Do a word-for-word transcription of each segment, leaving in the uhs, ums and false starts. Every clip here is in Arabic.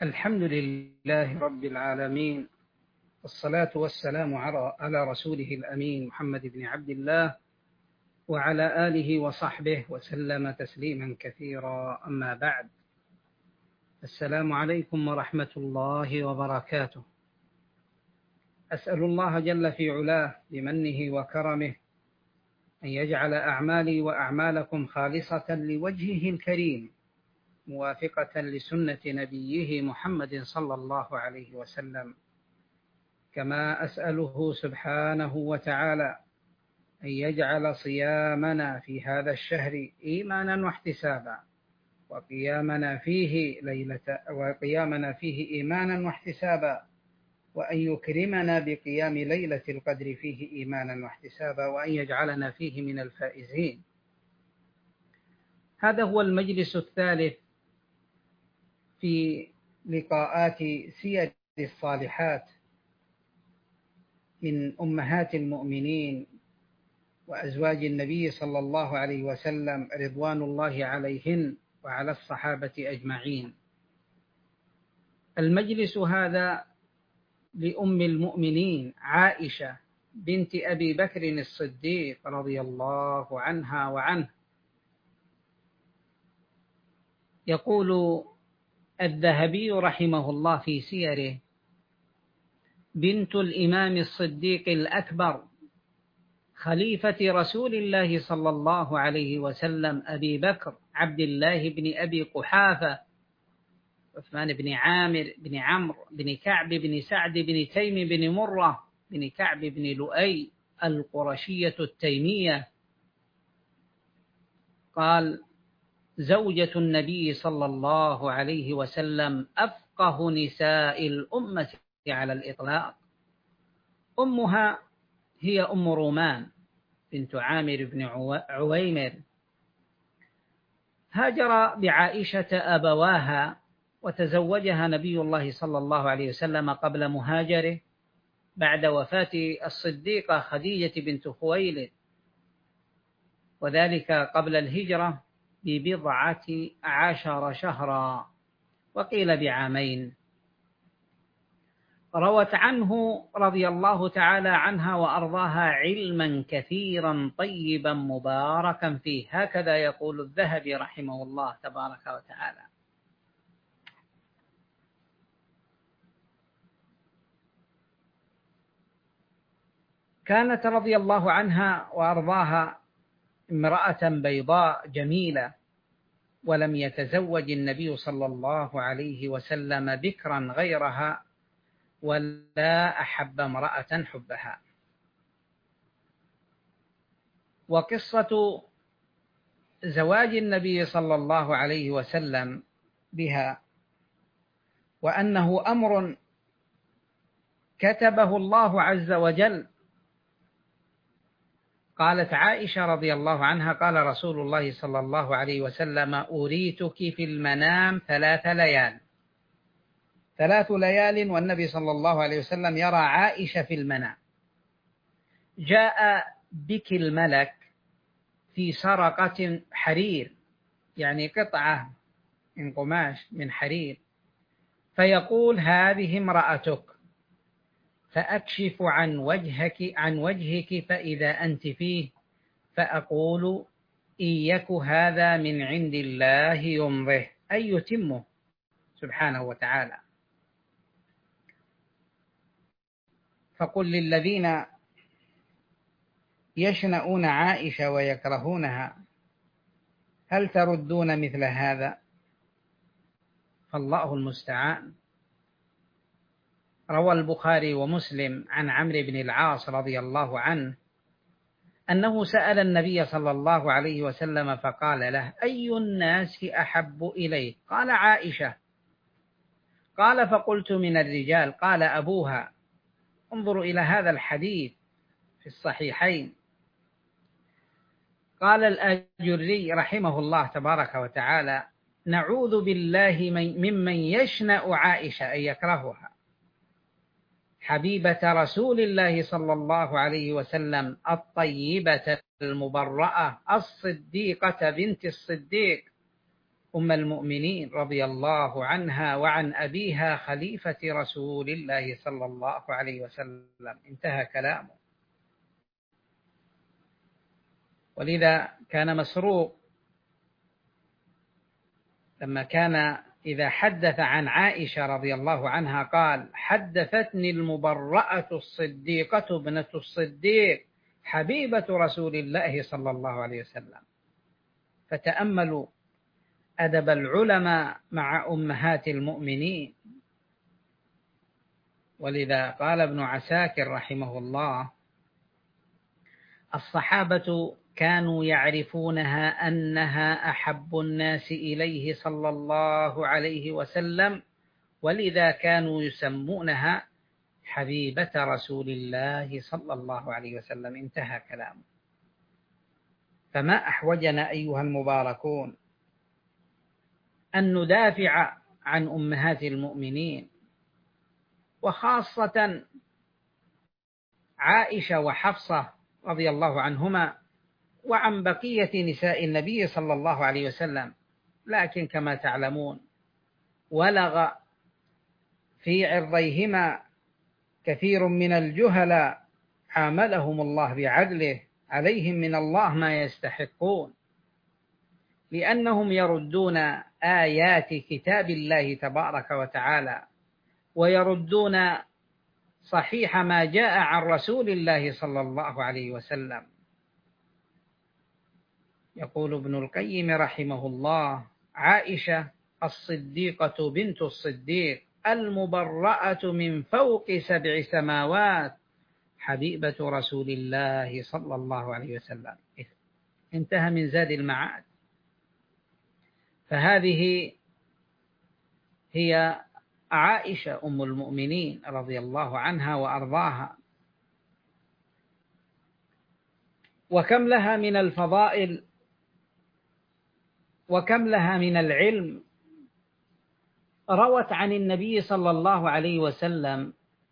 الحمد لله رب العالمين، والصلاة والسلام على رسوله الأمين محمد بن عبد الله وعلى آله وصحبه وسلم تسليما كثيرا. أما بعد، السلام عليكم ورحمة الله وبركاته. أسأل الله جل في علاه بمنه وكرمه أن يجعل أعمالي وأعمالكم خالصة لوجهه الكريم، موافقة لسنة نبيه محمد صلى الله عليه وسلم. كما أسأله سبحانه وتعالى أن يجعل صيامنا في هذا الشهر إيمانا واحتسابا، وقيامنا فيه ليلة وقيامنا فيه إيمانا واحتسابا، وأن يكرمنا بقيام ليلة القدر فيه إيمانا واحتسابا، وأن يجعلنا فيه من الفائزين. هذا هو المجلس الثالث في لقاءات سير الصالحات من أمهات المؤمنين وأزواج النبي صلى الله عليه وسلم رضوان الله عليهن وعلى الصحابة أجمعين. المجلس هذا لأم المؤمنين عائشة بنت أبي بكر الصديق رضي الله عنها وعنه. يقول الذهبي رحمه الله في سيره: بنت الإمام الصديق الأكبر خليفة رسول الله صلى الله عليه وسلم أبي بكر عبد الله بن أبي قحافة عثمان بن عامر بن عمرو بن كعب بن سعد بن تيم بن مرة بن كعب بن لؤي القرشية التيمية. قال: زوجة النبي صلى الله عليه وسلم أفقه نساء الأمة على الإطلاق. أمها هي أم رومان بنت عامر بن عويمر. هاجر بعائشة أبواها، وتزوجها نبي الله صلى الله عليه وسلم قبل مهاجره بعد وفاة الصديقة خديجة بنت خويلد، وذلك قبل الهجرة ببضعة عشر شهرا، وقيل بعامين. روت عنه رضي الله تعالى عنها وأرضاها علما كثيرا طيبا مباركا فيه، هكذا يقول الذهبي رحمه الله تبارك وتعالى. كانت رضي الله عنها وأرضاها امرأة بيضاء جميلة، ولم يتزوج النبي صلى الله عليه وسلم بكرا غيرها، ولا أحب امرأة حبها. وقصة زواج النبي صلى الله عليه وسلم بها وأنه أمر كتبه الله عز وجل. قالت عائشة رضي الله عنها: قال رسول الله صلى الله عليه وسلم: أريتك في المنام ثلاث ليال. ثلاث ليال والنبي صلى الله عليه وسلم يرى عائشة في المنام. جاء بك الملك في سرقة حرير، يعني قطعة من قماش من حرير، فيقول: هذه امرأتك، فأكشف عن وجهك عن وجهك فإذا أنت فيه، فأقول: إن يك هذا من عند الله يمضه، أي يتمه سبحانه وتعالى. فقل للذين يشنؤون عائشة ويكرهونها: هل تردون مثل هذا؟ فالله المستعان. روى البخاري ومسلم عن عمرو بن العاص رضي الله عنه أنه سأل النبي صلى الله عليه وسلم فقال له: أي الناس أحب إليك؟ قال: عائشة. قال: فقلت: من الرجال؟ قال: أبوها. انظروا إلى هذا الحديث في الصحيحين. قال الآجري رحمه الله تبارك وتعالى: نعوذ بالله ممن يشنأ عائشة أي يكرهها، حبيبة رسول الله صلى الله عليه وسلم، الطيبة المبرأة، الصديقة بنت الصديق، أم المؤمنين رضي الله عنها وعن أبيها خليفة رسول الله صلى الله عليه وسلم. انتهى كلامه. ولذا كان مسروق لما كان إذا حدث عن عائشة رضي الله عنها قال: حدثتني المبرأة الصديقة ابنة الصديق حبيبة رسول الله صلى الله عليه وسلم. فتأملوا أدب العلماء مع أمهات المؤمنين. ولذا قال ابن عساكر رحمه الله: الصحابة كانوا يعرفونها أنها أحب الناس إليه صلى الله عليه وسلم، ولذا كانوا يسمونها حبيبة رسول الله صلى الله عليه وسلم. انتهى كلامه. فما أحوجنا أيها المباركون أن ندافع عن أمهات المؤمنين، وخاصة عائشة وحفصة رضي الله عنهما، وعن بقية نساء النبي صلى الله عليه وسلم. لكن كما تعلمون ولغ في عرضيهما كثير من الجهلاء عاملهم الله بعدله، عليهم من الله ما يستحقون، لأنهم يردون آيات كتاب الله تبارك وتعالى، ويردون صحيح ما جاء عن رسول الله صلى الله عليه وسلم. يقول ابن القيم رحمه الله: عائشة الصديقة بنت الصديق المبرأة من فوق سبع سماوات حبيبة رسول الله صلى الله عليه وسلم. انتهى من زاد المعاد. فهذه هي عائشة أم المؤمنين رضي الله عنها وأرضاها. وكم لها من الفضائل، وكم لها من العلم. روت عن النبي صلى الله عليه وسلم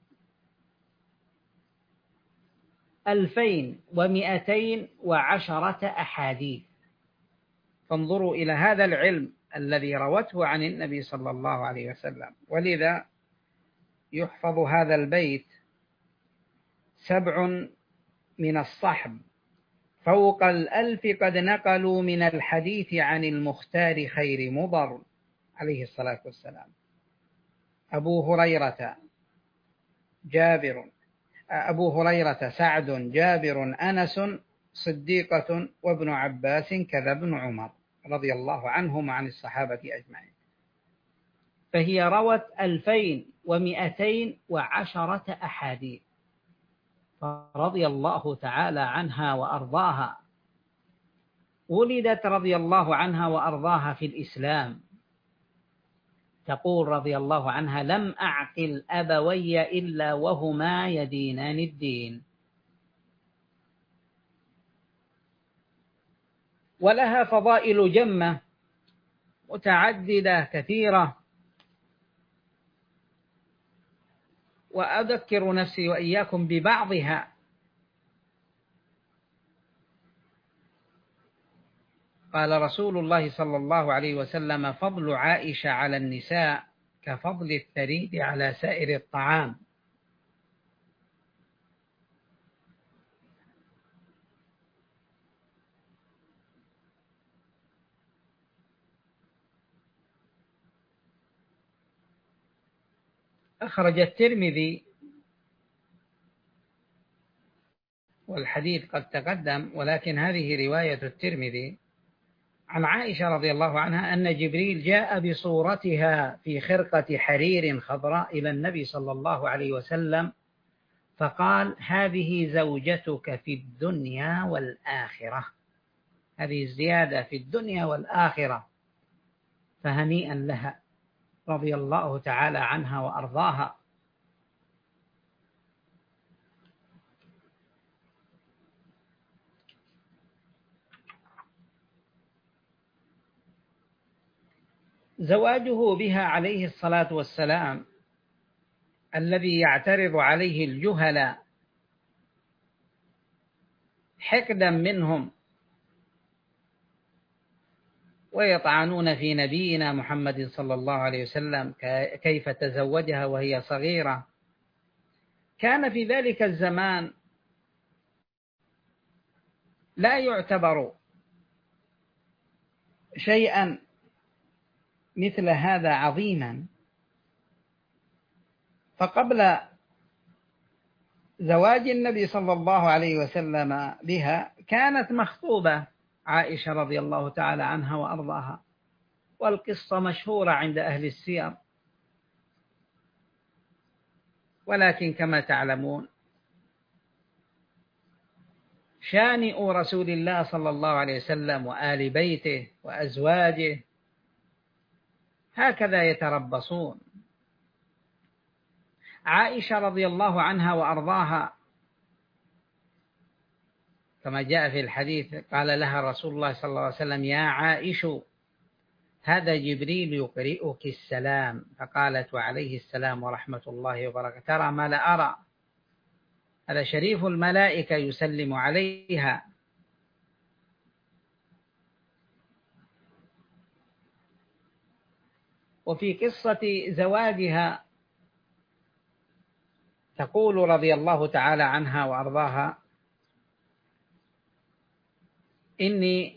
ألفين ومئتين وعشرة أحاديث. فانظروا إلى هذا العلم الذي روته عن النبي صلى الله عليه وسلم. ولذا يحفظ هذا البيت: سبع من الصحب فوق الألف قد نقلوا من الحديث عن المختار خير مضر عليه الصلاة والسلام. أبو هريرة جابر أبو هريرة سعد جابر أنس صديقة وابن عباس كذا ابن عمر رضي الله عنهم عن الصحابة أجمعين. فهي روت ألفين ومئتين وعشرة أحاديث، فرضي الله تعالى عنها وأرضاها. ولدت رضي الله عنها وأرضاها في الإسلام. تقول رضي الله عنها: لم أعقل أبوي إلا وهما يدينان الدين. ولها فضائل جمة متعددة كثيرة، وأذكر نفسي وإياكم ببعضها. قال رسول الله صلى الله عليه وسلم: فضل عائشة على النساء كفضل الثريد على سائر الطعام. أخرج الترمذي، والحديث قد تقدم، ولكن هذه رواية الترمذي عن عائشة رضي الله عنها أن جبريل جاء بصورتها في خرقة حرير خضراء إلى النبي صلى الله عليه وسلم، فقال: هذه زوجتك في الدنيا والآخرة. هذه الزيادة في الدنيا والآخرة، فهنيئا لها رضي الله تعالى عنها وأرضاها. زواجه بها عليه الصلاة والسلام الذي يعترض عليه الجهلاء حقدا منهم ويطعنون في نبينا محمد صلى الله عليه وسلم كيف تزوجها وهي صغيرة. كان في ذلك الزمان لا يعتبر شيئا مثل هذا عظيما، فقبل زواج النبي صلى الله عليه وسلم بها كانت مخطوبة عائشة رضي الله تعالى عنها وأرضاها، والقصة مشهورة عند أهل السير. ولكن كما تعلمون شانئ رسول الله صلى الله عليه وسلم وآل بيته وأزواجه هكذا يتربصون. عائشة رضي الله عنها وأرضاها كما جاء في الحديث قال لها رسول الله صلى الله عليه وسلم: يا عائش، هذا جبريل يقرئك السلام. فقالت: وعليه السلام ورحمة الله وبركاته. ترى ما لا أرى، هذا شريف الملائكة يسلم عليها. وفي قصة زواجها تقول رضي الله تعالى عنها وأرضاها: إني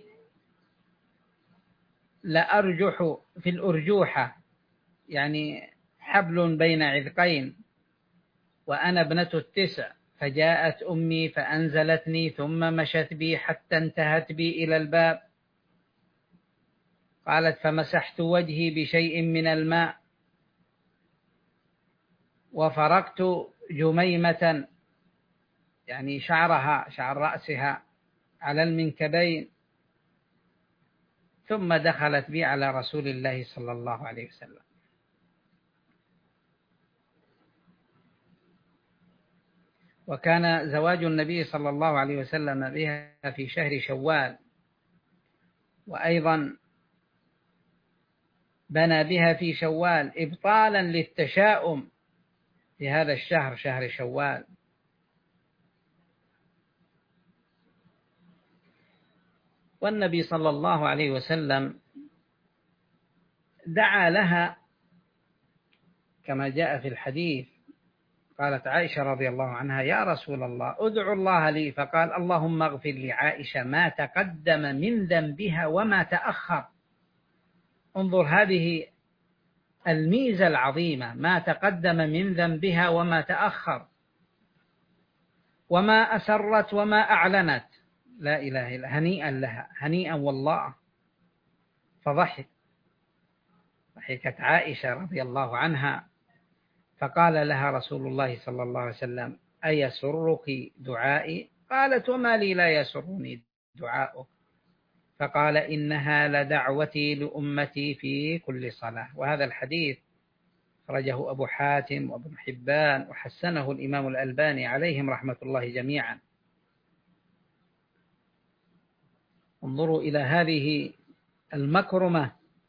لأرجح في الأرجوحة، يعني حبل بين عذقين، وأنا ابنة التسع، فجاءت أمي فأنزلتني ثم مشت بي حتى انتهت بي إلى الباب. قالت: فمسحت وجهي بشيء من الماء وفرقت جميمة، يعني شعرها شعر رأسها، على المنكبين، ثم دخلت بي على رسول الله صلى الله عليه وسلم. وكان زواج النبي صلى الله عليه وسلم بها في شهر شوال، وأيضا بنى بها في شوال إبطالا للتشاؤم في هذا الشهر، شهر شوال. والنبي صلى الله عليه وسلم دعا لها كما جاء في الحديث. قالت عائشة رضي الله عنها: يا رسول الله ادعو الله لي. فقال: اللهم اغفر لعائشة ما تقدم من ذنبها وما تأخر. انظر هذه الميزة العظيمة، ما تقدم من ذنبها وما تأخر، وما أسرت وما أعلنت. لا إله إلا هنيئا لها، هنيئا والله. فضحك ضحكت عائشة رضي الله عنها، فقال لها رسول الله صلى الله عليه وسلم: أيسرك دعائي؟ قالت: وما لي لا يسرني دعاؤك؟ فقال: إنها لدعوتي لأمتي في كل صلاة. وهذا الحديث أخرجه أبو حاتم وابن حبان وحسنه الإمام الألباني عليهم رحمة الله جميعا. انظروا إلى هذه المكرمة.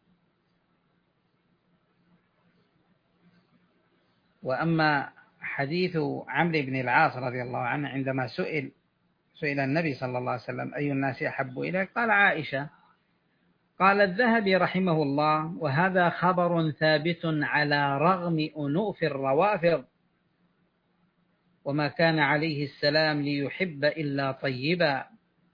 وأما حديث عمرو بن العاص رضي الله عنه عندما سئل سئل النبي صلى الله عليه وسلم: أي الناس أحب إليك؟ قال: عائشة. قال الذهبي رحمه الله: وهذا خبر ثابت على رغم أنوف الروافض، وما كان عليه السلام ليحب إلا طيبا.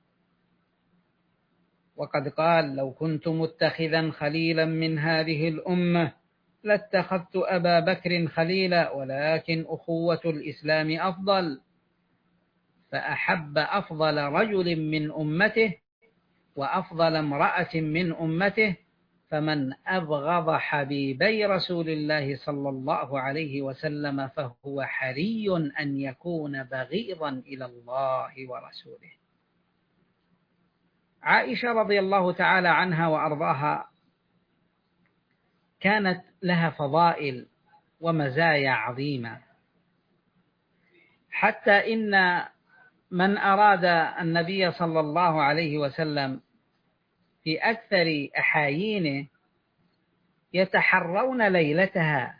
وقد قال: لو كنت متخذا خليلا من هذه الأمة لاتخذت أبا بكر خليلا، ولكن أخوة الإسلام أفضل. فأحب أفضل رجل من أمته وأفضل امرأة من أمته، فمن أبغض حبيبي رسول الله صلى الله عليه وسلم فهو حري أن يكون بغيضا إلى الله ورسوله. عائشة رضي الله تعالى عنها وأرضاها كانت لها فضائل ومزايا عظيمة، حتى إن من أراد النبي صلى الله عليه وسلم في أكثر أحايينه يتحرون ليلتها.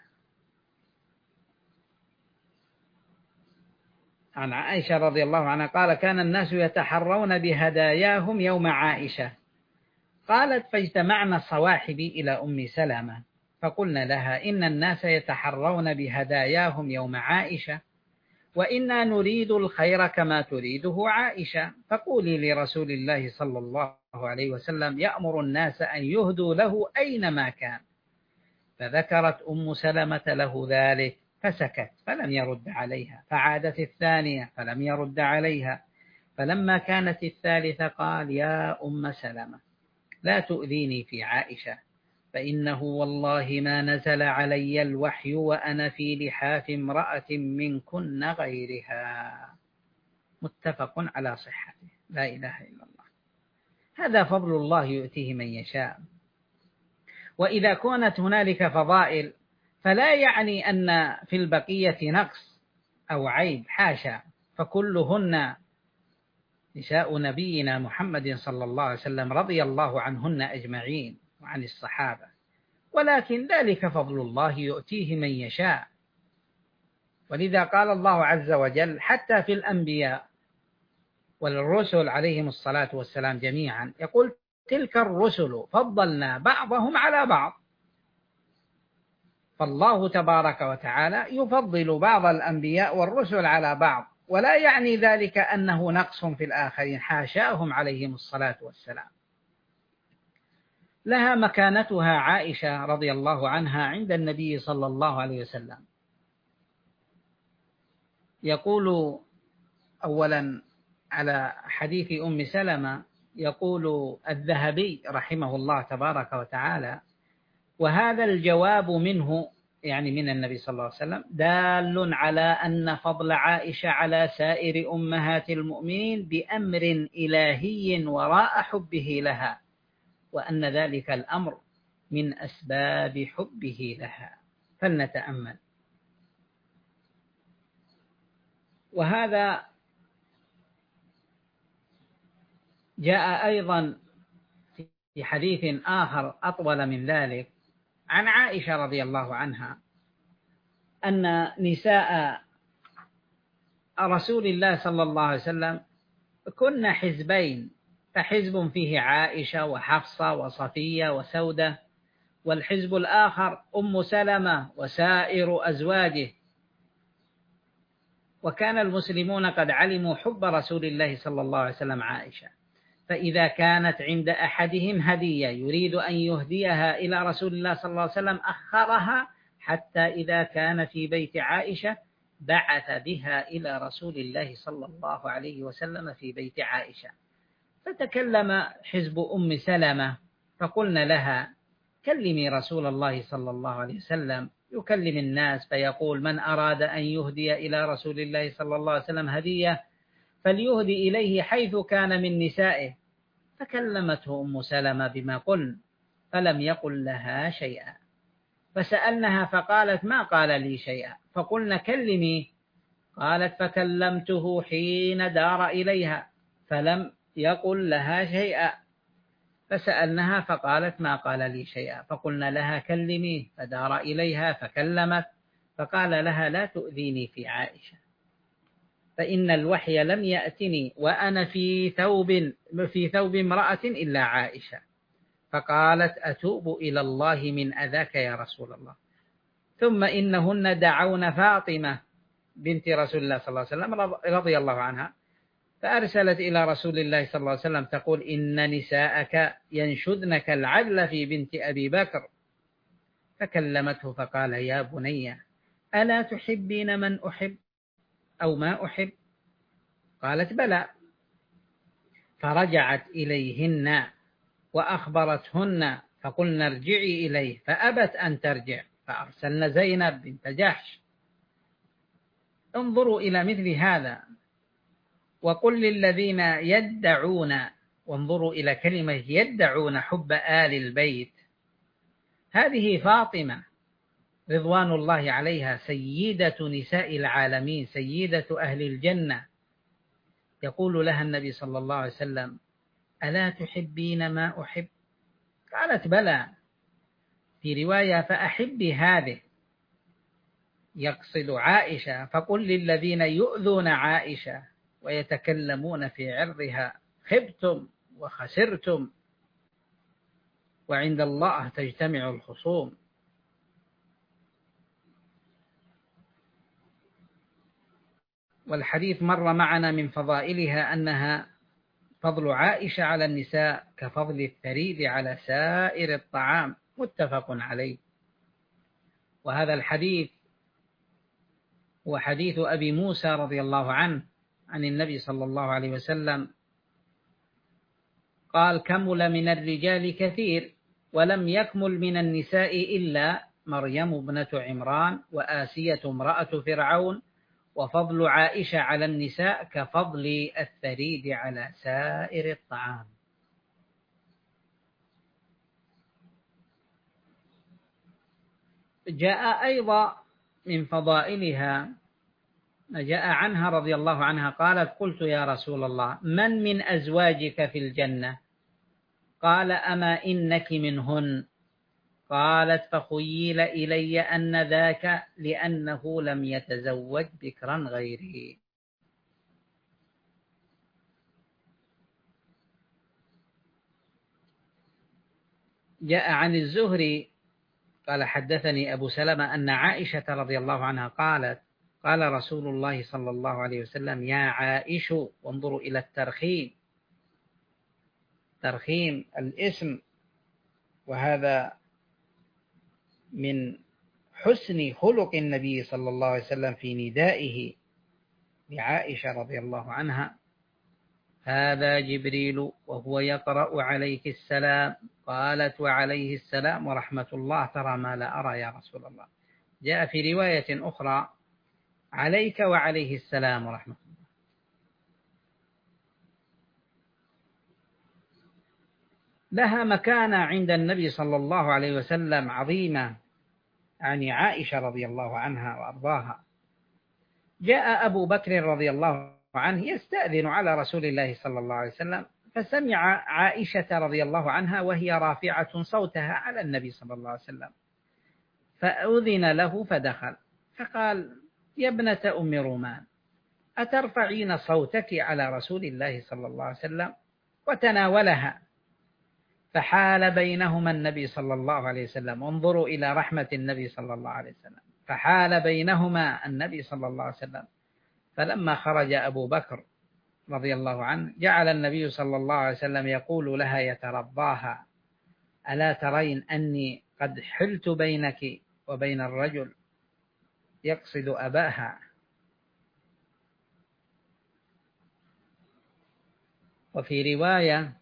عن عائشة رضي الله عنها قال: كان الناس يتحرون بهداياهم يوم عائشة. قالت: فاجتمعنا صواحبي إلى أم سلمة فقلنا لها: إن الناس يتحرون بهداياهم يوم عائشة، وإنا نريد الخير كما تريده عائشة، فقولي لرسول الله صلى الله عليه وسلم يأمر الناس أن يهدوا له أينما كان. فذكرت أم سلمة له ذلك فسكت فلم يرد عليها، فعادت الثانية فلم يرد عليها، فلما كانت الثالثة قال: يا أم سلمة لا تؤذيني في عائشة، فإنه والله ما نزل علي الوحي وأنا في لحاف امرأة منكن غيرها. متفق على صحته. لا إله إلا الله. هذا فضل الله يؤتيه من يشاء. وإذا كانت هنالك فضائل فلا يعني أن في البقية نقص أو عيب، حاشا، فكلهن نساء نبينا محمد صلى الله عليه وسلم رضي الله عنهن أجمعين وعن الصحابة، ولكن ذلك فضل الله يؤتيه من يشاء. ولذا قال الله عز وجل حتى في الأنبياء والرسل عليهم الصلاة والسلام جميعا يقول: تلك الرسل فضلنا بعضهم على بعض. فالله تبارك وتعالى يفضل بعض الأنبياء والرسل على بعض، ولا يعني ذلك أنه نقص في الآخرين، حاشاهم عليهم الصلاة والسلام. لها مكانتها عائشة رضي الله عنها عند النبي صلى الله عليه وسلم. يقول أولا على حديث أم سلمة، يقول الذهبي رحمه الله تبارك وتعالى: وهذا الجواب منه، يعني من النبي صلى الله عليه وسلم، دال على أن فضل عائشة على سائر أمهات المؤمنين بأمر إلهي وراء حبه لها، وأن ذلك الأمر من أسباب حبه لها. فلنتأمل. وهذا جاء أيضا في حديث آخر أطول من ذلك عن عائشة رضي الله عنها أن نساء رسول الله صلى الله عليه وسلم كن حزبين، فحزب فيه عائشة وحفصة وصفية وسودة، والحزب الآخر أم سلمة وسائر أزواجه. وكان المسلمون قد علموا حب رسول الله صلى الله عليه وسلم عائشة، فإذا كانت عند أحدهم هدية يريد أن يهديها إلى رسول الله صلى الله عليه وسلم أخرها حتى إذا كان في بيت عائشة بعث بها إلى رسول الله صلى الله عليه وسلم في بيت عائشة. فتكلم حزب أم سلمة فقلنا لها: كلمي رسول الله صلى الله عليه وسلم، يكلم الناس فيقول: من أراد أن يهدي إلى رسول الله صلى الله عليه وسلم هدية فليهدي إليه حيث كان من نسائه. فكلمته أم سلمة بما قلن فلم يقل لها شيئا، فسألناها فقالت: ما قال لي شيئا. فقلنا: كلمي. قالت: فكلمته حين دار إليها فلم يقل لها شيئا. فسألناها فقالت: ما قال لي شيئا. فقلنا لها: كلمي. فدار إليها فكلمت، فقال لها: لا تؤذيني في عائشة، فإن الوحي لم يأتني وأنا في ثوب في ثوب امرأة إلا عائشة. فقالت: أتوب إلى الله من أذاك يا رسول الله. ثم إنهن دعون فاطمة بنت رسول الله صلى الله عليه وسلم رضي الله عنها، فأرسلت إلى رسول الله صلى الله عليه وسلم تقول: إن نساءك ينشدنك العدل في بنت أبي بكر. فكلمته فقال: يا بني ألا تحبين من أحب أو ما أحب؟ قالت: بلى. فرجعت إليهن وأخبرتهن، فقلنا: ارجعي إليه، فأبت أن ترجع، فأرسلنا زينب بنت جحش. انظروا إلى مثل هذا. وقل للذين يدعون، وانظروا إلى كلمة يدعون حب آل البيت، هذه فاطمة رضوان الله عليها سيدة نساء العالمين، سيدة أهل الجنة. يقول لها النبي صلى الله عليه وسلم: ألا تحبين ما أحب؟ قالت: بلى. في رواية: فأحبي هذه، يقصد عائشة. فقل للذين يؤذون عائشة ويتكلمون في عرضها: خبتم وخسرتم. وعند الله تجتمع الخصوم. والحديث مر معنا من فضائلها أنها فضل عائشة على النساء كفضل الثريد على سائر الطعام، متفق عليه. وهذا الحديث هو حديث أبي موسى رضي الله عنه عن النبي صلى الله عليه وسلم قال: كمل من الرجال كثير ولم يكمل من النساء إلا مريم ابنة عمران وآسية امرأة فرعون، وفضل عائشة على النساء كفضل الثريد على سائر الطعام. جاء أيضا من فضائلها ما جاء عنها رضي الله عنها قالت: قلت يا رسول الله من من أزواجك في الجنة؟ قال: أما إنك منهن. قالت: فخيل إلي أن ذاك لأنه لم يتزوج بكرا غيري. جاء عن الزهري قال: حدثني أبو سلمة أن عائشة رضي الله عنها قالت: قال رسول الله صلى الله عليه وسلم: يا عائش، وانظروا إلى الترخيم، ترخيم الاسم، وهذا من حسن خلق النبي صلى الله عليه وسلم في ندائه لعائشة رضي الله عنها: هذا جبريل وهو يقرأ عليك السلام. قالت: وعليه السلام ورحمة الله، ترى ما لا أرى يا رسول الله. جاء في رواية أخرى: عليك وعليه السلام ورحمة الله. لها مكانة عند النبي صلى الله عليه وسلم عظيمة، يعني عائشة رضي الله عنها وأرضاها. جاء أبو بكر رضي الله عنه يستأذن على رسول الله صلى الله عليه وسلم، فسمع عائشة رضي الله عنها وهي رافعة صوتها على النبي صلى الله عليه وسلم، فأذن له فدخل، فقال: يا ابنة أم رومان، أترفعين صوتك على رسول الله صلى الله عليه وسلم؟ وتناولها، فحال بينهما النبي صلى الله عليه وسلم. انظروا إلى رحمة النبي صلى الله عليه وسلم، فحال بينهما النبي صلى الله عليه وسلم. فلما خرج أبو بكر رضي الله عنه جعل النبي صلى الله عليه وسلم يقول لها يترضاها: ألا ترين أني قد حلت بينك وبين الرجل، يقصد أباها. وفي رواية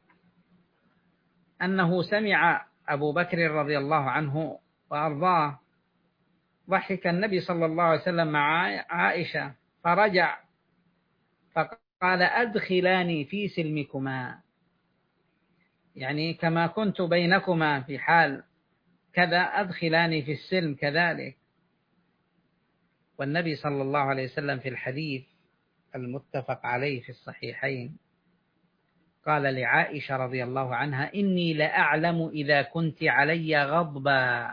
أنه سمع أبو بكر رضي الله عنه وأرضاه ضحك النبي صلى الله عليه وسلم مع عائشة، فرجع فقال: أدخلاني في سلمكما، يعني كما كنت بينكما في حال كذا أدخلاني في السلم كذلك. والنبي صلى الله عليه وسلم في الحديث المتفق عليه في الصحيحين قال لعائشة رضي الله عنها: إني لأعلم إذا كنت علي غضبا.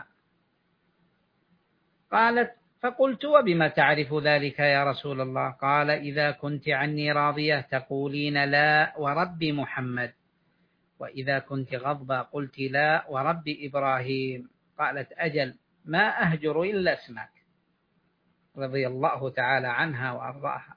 قالت: فقلت: وبما تعرف ذلك يا رسول الله؟ قال: إذا كنت عني راضية تقولين لا ورب محمد، وإذا كنت غضبا قلت لا ورب إبراهيم. قالت: أجل، ما أهجر إلا اسمك، رضي الله تعالى عنها وأرضاها.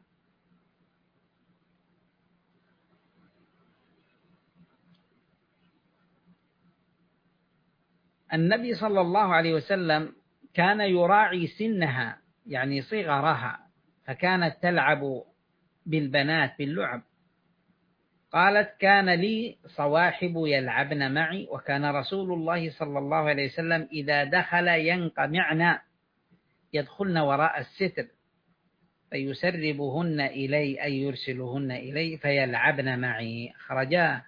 النبي صلى الله عليه وسلم كان يراعي سنها، يعني صغرها، فكانت تلعب بالبنات باللعب. قالت: كان لي صواحب يلعبن معي، وكان رسول الله صلى الله عليه وسلم إذا دخل ينقمعن، يدخلن وراء الستر، فيسربهن إلي أي يرسلهن إلي فيلعبن معي. خرجا.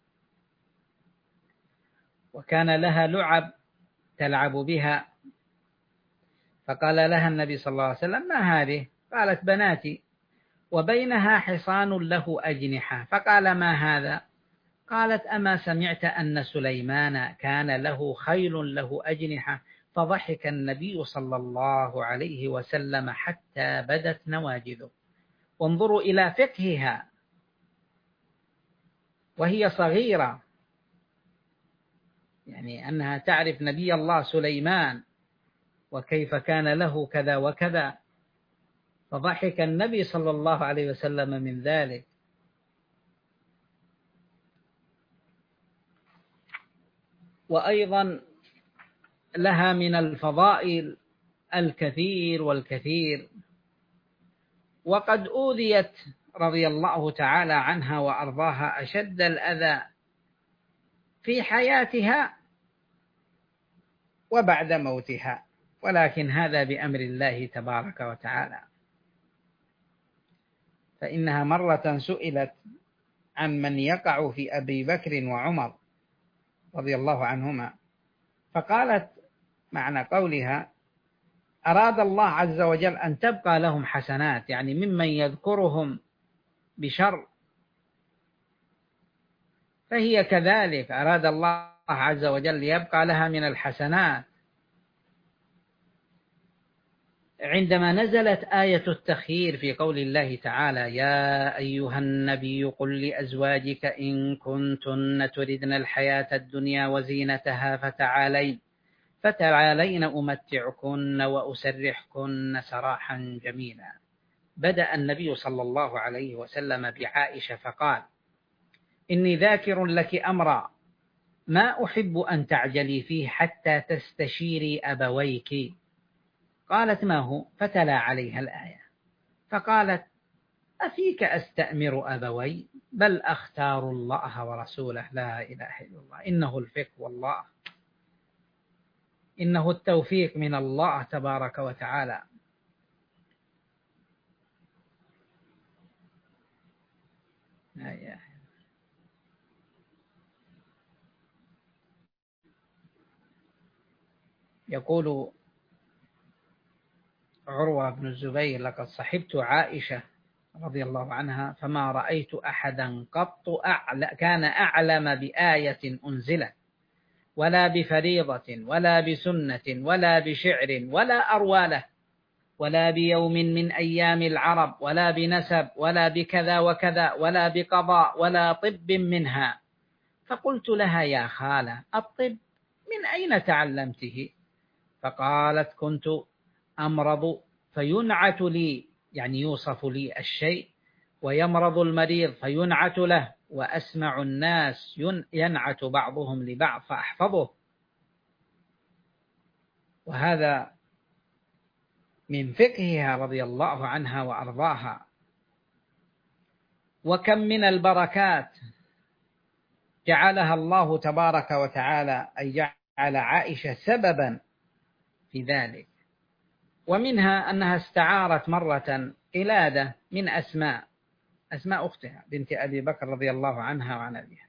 وكان لها لعب تلعب بها، فقال لها النبي صلى الله عليه وسلم: ما هذه؟ قالت: بناتي. وبينها حصان له أجنحة، فقال: ما هذا؟ قالت: أما سمعت أن سليمان كان له خيل له أجنحة؟ فضحك النبي صلى الله عليه وسلم حتى بدت نواجذه. وانظروا إلى فقهها وهي صغيرة، يعني أنها تعرف نبي الله سليمان وكيف كان له كذا وكذا، فضحك النبي صلى الله عليه وسلم من ذلك. وأيضا لها من الفضائل الكثير والكثير، وقد أوذيت رضي الله تعالى عنها وأرضاها أشد الأذى في حياتها وبعد موتها، ولكن هذا بأمر الله تبارك وتعالى. فإنها مرة سئلت عن من يقع في أبي بكر وعمر رضي الله عنهما، فقالت معنى قولها: أراد الله عز وجل أن تبقى لهم حسنات، يعني ممن يذكرهم بشر، فهي كذلك أراد الله عز وجل يبقى لها من الحسنات. عندما نزلت آية التخيير في قول الله تعالى: يا أيها النبي قل لأزواجك إن كنتن تردن الحياة الدنيا وزينتها فتعالين فتعالين أمتعكن وأسرحكن سراحا جميلا، بدأ النبي صلى الله عليه وسلم بعائشة فقال: إني ذاكر لك أمرا ما أحب أن تعجلي فيه حتى تستشيري أبويك. قالت: ما هو؟ فتلا عليها الآية، فقالت: أفيك أستأمر أبوي؟ بل أختار الله ورسوله، لا إله إلا الله. إنه الفقه والله، إنه التوفيق من الله تبارك وتعالى. يقول عروة بن الزبير: لقد صحبت عائشة رضي الله عنها فما رأيت أحدا قط أعلى كان أعلم بآية أنزلت ولا بفريضة ولا بسنة ولا بشعر ولا أرواله ولا بيوم من أيام العرب ولا بنسب ولا بكذا وكذا ولا بقضاء ولا طب منها. فقلت لها: يا خالة، الطب من أين تعلمته؟ فقالت: كنت أمرض فينعت لي، يعني يوصف لي الشيء، ويمرض المريض فينعت له، وأسمع الناس ينعت بعضهم لبعض فأحفظه. وهذا من فقهها رضي الله عنها وأرضاها. وكم من البركات جعلها الله تبارك وتعالى، أي جعل عائشة سببا في ذلك. ومنها أنها استعارت مرة قلادة من أسماء أسماء أختها بنت أبي بكر رضي الله عنها وعن أبيها،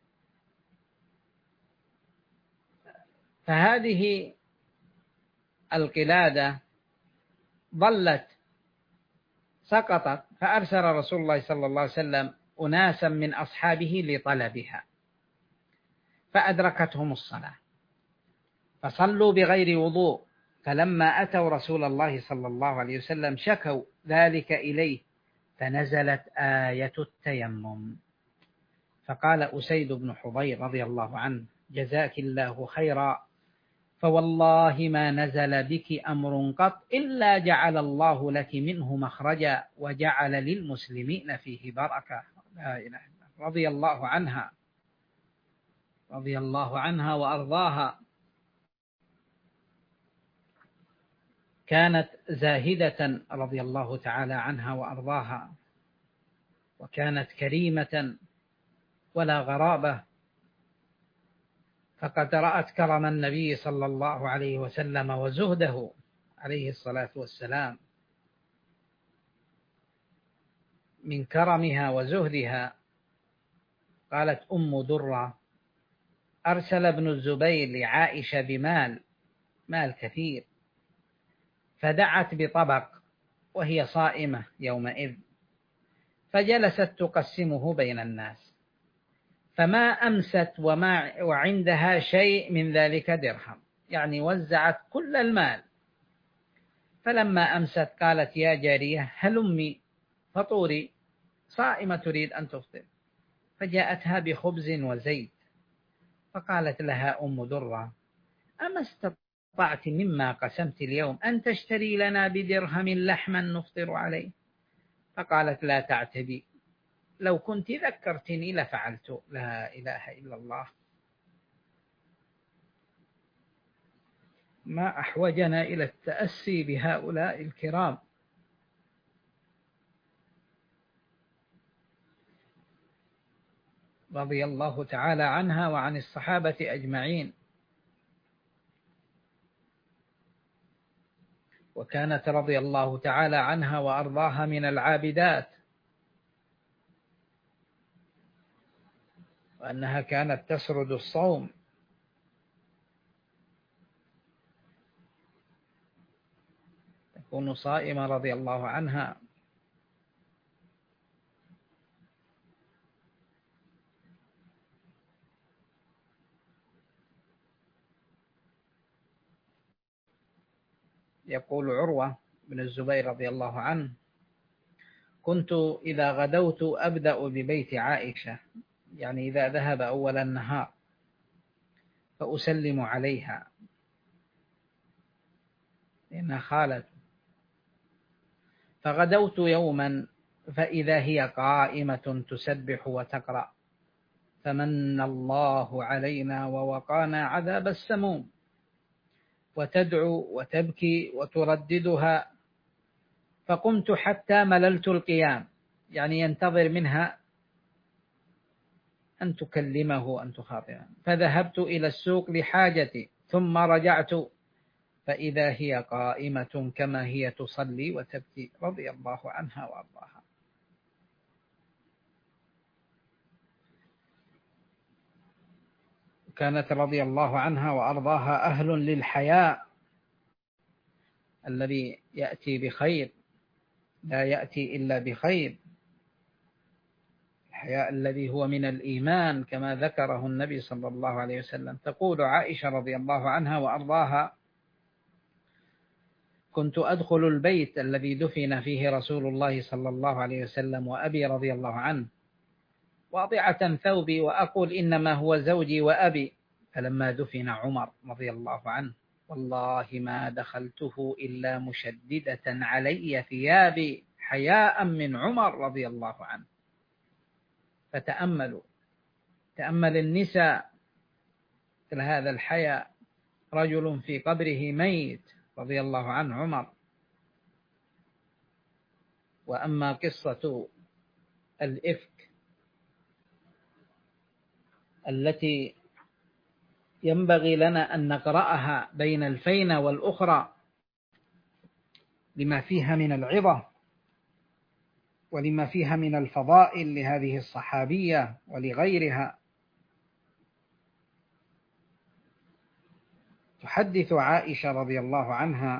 فهذه القلادة ظلت سقطت، فأرسل رسول الله صلى الله عليه وسلم أناسا من أصحابه لطلبها، فأدركتهم الصلاة فصلوا بغير وضوء، فلما أتوا رسول الله صلى الله عليه وسلم شكوا ذلك إليه، فنزلت آية التيمم، فقال أسيد بن حضير رضي الله عنه: جزاك الله خيرا، فوالله ما نزل بك أمر قط إلا جعل الله لك منه مخرجا وجعل للمسلمين فيه بركة. لا إله إلا الله. رضي الله عنها رضي الله عنها وأرضاها. كانت زاهدة رضي الله تعالى عنها وأرضاها، وكانت كريمة ولا غرابة، فقد رأت كرم النبي صلى الله عليه وسلم وزهده عليه الصلاة والسلام. من كرمها وزهدها قالت أم درة: أرسل ابن الزبير لعائشة بمال مال كثير، فدعت بطبق وهي صائمة يومئذ، فجلست تقسمه بين الناس، فما أمست وما وعندها شيء من ذلك درهم، يعني وزعت كل المال. فلما أمست قالت: يا جارية هلمي فطوري، صائمة تريد أن تفطر. فجاءتها بخبز وزيت، فقالت لها أم درة: أما استطعت مما قسمت اليوم أن تشتري لنا بدرهم لحما نفطر عليه؟ فقالت: لا تعتبي، لو كنت ذكرتني لفعلت. لا إله إلا الله. ما أحوجنا إلى التأسي بهؤلاء الكرام. رضي الله تعالى عنها وعن الصحابة أجمعين. وكانت رضي الله تعالى عنها وأرضاها من العابدات، وأنها كانت تسرد الصوم. تكون صائمة رضي الله عنها. يقول عروة بن الزبير رضي الله عنه: كنت إذا غدوت أبدأ ببيت عائشة، يعني إذا ذهب أول النهار، فأسلم عليها لأنها خالت. فغدوت يوما فإذا هي قائمة تسبح وتقرأ: فمن الله علينا ووقانا عذاب السموم، وتدعو وتبكي وترددها. فقمت حتى مللت القيام، يعني ينتظر منها أن تكلمه أن تخاطبه. فذهبت إلى السوق لحاجتي ثم رجعت فإذا هي قائمة كما هي تصلي وتبكي، رضي الله عنها وأرضاها. كانت رضي الله عنها وأرضاها أهل للحياء الذي يأتي بخير، لا يأتي إلا بخير، الحياء الذي هو من الإيمان كما ذكره النبي صلى الله عليه وسلم. تقول عائشة رضي الله عنها وأرضاها: كنت أدخل البيت الذي دفن فيه رسول الله صلى الله عليه وسلم وأبي رضي الله عنه واضعة ثوبي وأقول: إنما هو زوجي وأبي. فلما دفن عمر رضي الله عنه والله ما دخلته إلا مشددة علي ثيابي حياء من عمر رضي الله عنه. فتأملوا، تأمل النساء مثل هذا الحياء. رجل في قبره ميت رضي الله عنه عمر. وأما قصة الإفك التي ينبغي لنا أن نقرأها بين الفينة والأخرى لما فيها من العظة ولما فيها من الفضائل لهذه الصحابية ولغيرها. تحدث عائشة رضي الله عنها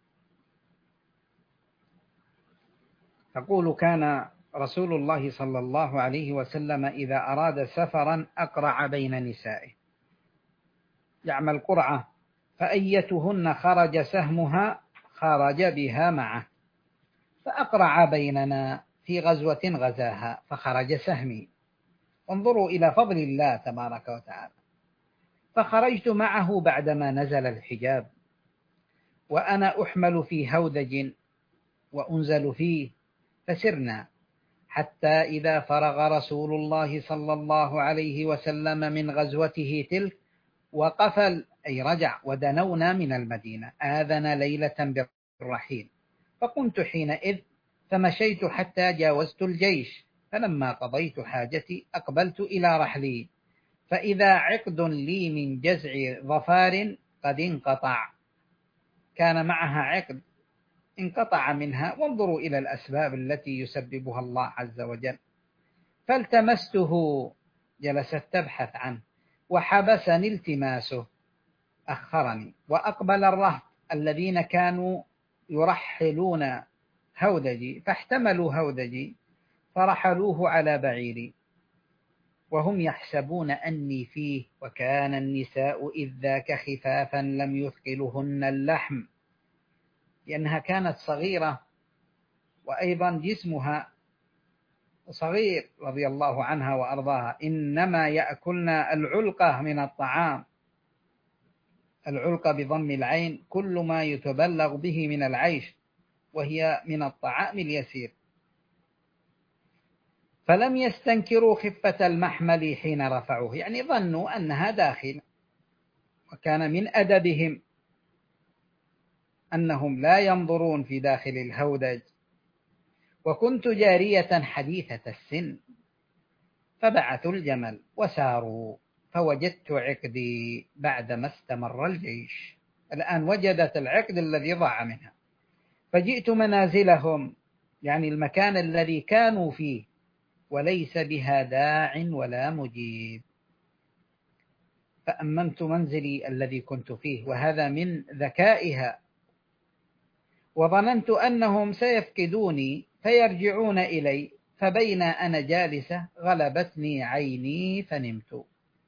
تقول: كان رسول الله صلى الله عليه وسلم إذا أراد سفرا أقرع بين نسائه، يعمل قرعة، فأيتهن خرج سهمها خرج بها معه، فأقرع بيننا في غزوة غزاها فخرج سهمي. انظروا إلى فضل الله تبارك وتعالى. فخرجت معه بعدما نزل الحجاب، وأنا أحمل في هودج وأنزل فيه، فسرنا حتى إذا فرغ رسول الله صلى الله عليه وسلم من غزوته تلك وقفل، أي رجع، ودنونا من المدينة، آذن ليلة بالرحيل. فقمت حينئذ فمشيت حتى جاوزت الجيش، فلما قضيت حاجتي أقبلت إلى رحلي، فإذا عقد لي من جزع ظفار قد انقطع. كان معها عقد انقطع منها، وانظروا إلى الأسباب التي يسببها الله عز وجل. فالتمسته، جلست تبحث عنه، وحبسني التماسه، أخرني. وأقبل الرهط الذين كانوا يرحلون هودجي، فاحتملوا هودجي فرحلوه على بعيري، وهم يحسبون أني فيه، وكان النساء إذ ذاك خفافا لم يثقلهن اللحم، لأنها كانت صغيرة وأيضا جسمها صغير رضي الله عنها وأرضاها: إنما يأكلنا العلقة من الطعام. العلقة بضم العين كل ما يتبلغ به من العيش، وهي من الطعام اليسير. فلم يستنكروا خفة المحمل حين رفعوه، يعني ظنوا أنها داخل. وكان من أدبهم أنهم لا ينظرون في داخل الهودج. وكنت جارية حديثة السن، فبعثوا الجمل وساروا، فوجدت عقدي بعدما استمر الجيش. الآن وجدت العقد الذي ضاع منها. فجئت منازلهم، يعني المكان الذي كانوا فيه، وليس بها داع ولا مجيب. فأممت منزلي الذي كنت فيه، وهذا من ذكائها، وظننت أنهم سيفقدوني فيرجعون إلي. فبين أنا جالسة غلبتني عيني فنمت.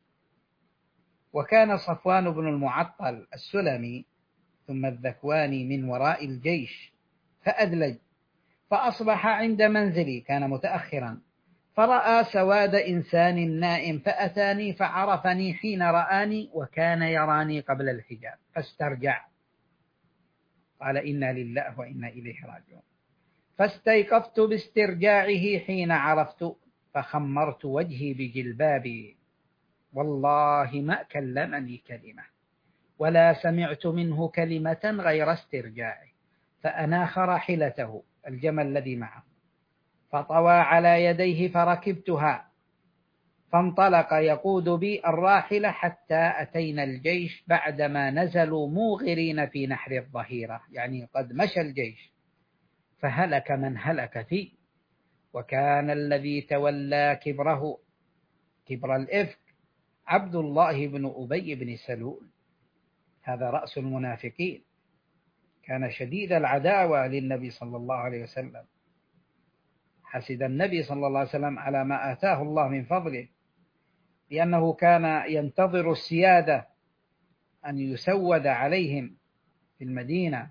وكان صفوان بن المعطل السلمي ثم الذكواني من وراء الجيش فأدلج، فأصبح عند منزلي، كان متأخرا، فرأى سواد إنسان نائم، فأتاني فعرفني حين رآني، وكان يراني قبل الحجاب، فاسترجع. قال: إنا لله وإنا إليه راجعون. فاستيقظت باسترجاعه حين عرفت، فخمرت وجهي بجلبابي، والله ما كلمني كلمة ولا سمعت منه كلمة غير استرجاعه. فأناخ راحلته، الجمل الذي معه، فطوى على يديه فركبتها، فانطلق يقود بي الراحلة حتى أتينا الجيش بعدما نزلوا موغرين في نحر الظهيرة، يعني قد مشى الجيش. فهلك من هلك فيه، وكان الذي تولى كبره، كبر الإفك، عبد الله بن أبي بن سلول، هذا رأس المنافقين، كان شديد العداوة للنبي صلى الله عليه وسلم. حسد النبي صلى الله عليه وسلم على ما آتاه الله من فضله، لأنه كان ينتظر السيادة أن يسود عليهم في المدينة.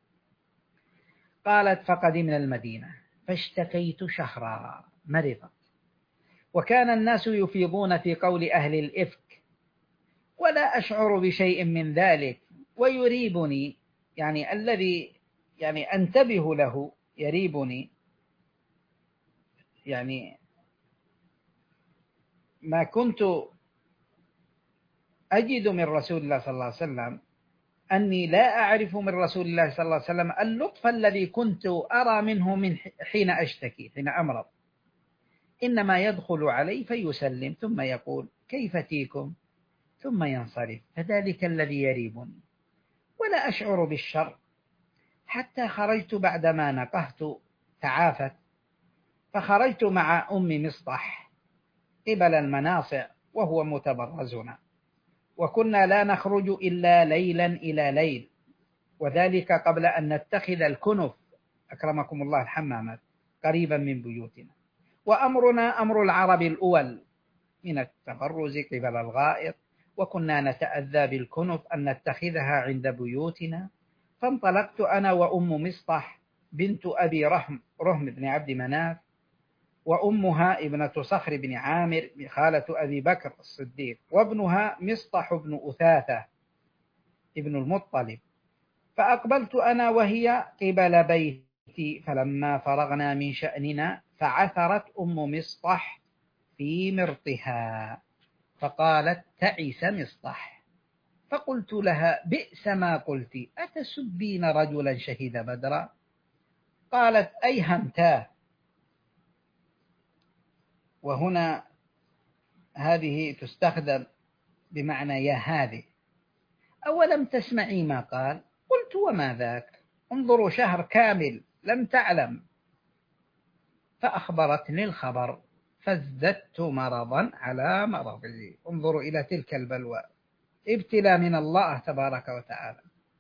قالت: فقدمنا المدينة فاشتكيت شهرا، مرضت، وكان الناس يفيضون في قول أهل الإفك، ولا أشعر بشيء من ذلك، ويريبني، يعني الذي يعني أنتبه له يريبني، يعني ما كنت أجد من رسول الله صلى الله عليه وسلم، أني لا أعرف من رسول الله صلى الله عليه وسلم اللطف الذي كنت أرى منه من حين أشتكي، حين أمرض. إنما يدخل علي فيسلم ثم يقول: كيف تيكم؟ ثم ينصرف، فذلك الذي يريبني، ولا أشعر بالشر. حتى خرجت بعدما نقهت تعافت، فخرجت مع أم مصطح قبل المناصع وهو متبرزنا، وكنا لا نخرج إلا ليلا إلى ليل، وذلك قبل أن نتخذ الكنف، أكرمكم الله، الحمامات، قريبا من بيوتنا. وأمرنا أمر العرب الأول من التبرز قبل الغائط، وكنا نتأذى بالكنف أن نتخذها عند بيوتنا. فانطلقت أنا وأم مصطح بنت أبي رهم رهم بن عبد مناف، وأمها ابنة صخر بن عامر خالة أبي بكر الصديق، وابنها مصطح بن أثاثة ابن المطلب. فأقبلت أنا وهي قبل بيتي، فلما فرغنا من شأننا فعثرت أم مصطح في مرطها، فقالت: تعس مصطح. فقلت لها: بئس ما قلت، أتسبين رجلا شهد بدرا؟ قالت: أيهمتاه. وهنا هذه تستخدم بمعنى يا هذه. أولم تسمعي ما قال؟ قلت: وما ذاك؟ انظروا، شهر كامل لم تعلم. فأخبرتني الخبر، فازددت مرضا على مرضي. انظروا إلى تلك البلوى، ابتلاء من الله تبارك وتعالى.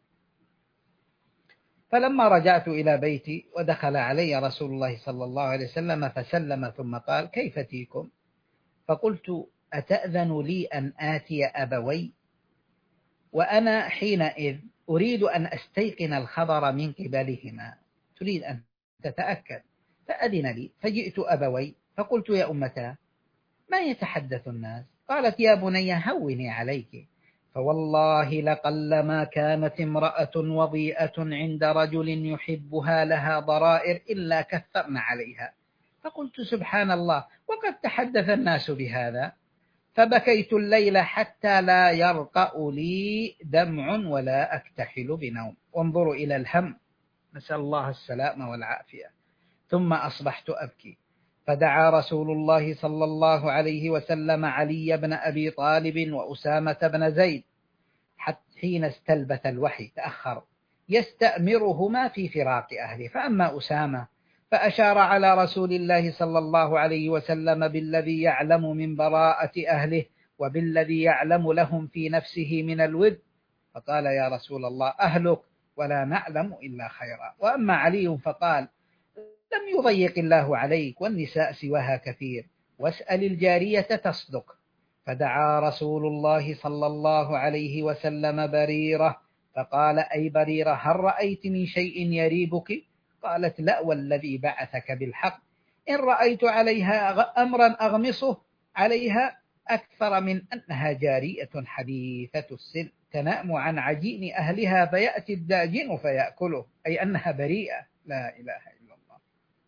فلما رجعت إلى بيتي ودخل علي رسول الله صلى الله عليه وسلم فسلم ثم قال: كيف تيكم؟ فقلت: أتأذن لي أن آتي أبوي؟ وأنا حينئذ أريد أن أستيقن الخبر من قبلهما، تريد أن تتأكد. فأذن لي، فجئت أبوي فقلت يا أمتاه ما يتحدث الناس؟ قالت يا بني هوني عليك، فوالله لقلما كانت امرأة وضيئة عند رجل يحبها لها ضرائر إلا كثرن عليها. فقلت سبحان الله، وقد تحدث الناس بهذا. فبكيت الليل حتى لا يرقأ لي دمع ولا أكتحل بنوم. وانظروا إلى الهم، نسأل الله السلامة والعافية. ثم أصبحت أبكي، فدعا رسول الله صلى الله عليه وسلم علي بن أبي طالب وأسامة بن زيد حتى حين استلبث الوحي تأخر يستأمرهما في فراق أهله. فأما أسامة فأشار على رسول الله صلى الله عليه وسلم بالذي يعلم من براءة أهله وبالذي يعلم لهم في نفسه من الود، فقال يا رسول الله أهلك ولا نعلم إلا خيرا. وأما علي فقال لم يضيق الله عليك والنساء سواها كثير، واسأل الجارية تصدق. فدعا رسول الله صلى الله عليه وسلم بريرة فقال أي بريرة هل رأيت من شيء يريبك؟ قالت لا والذي بعثك بالحق إن رأيت عليها أمرا أغمصه عليها أكثر من أنها جارية حديثة السن تنام عن عجين أهلها فيأتي الداجن فيأكله، أي أنها بريئة لا إله إلا الله.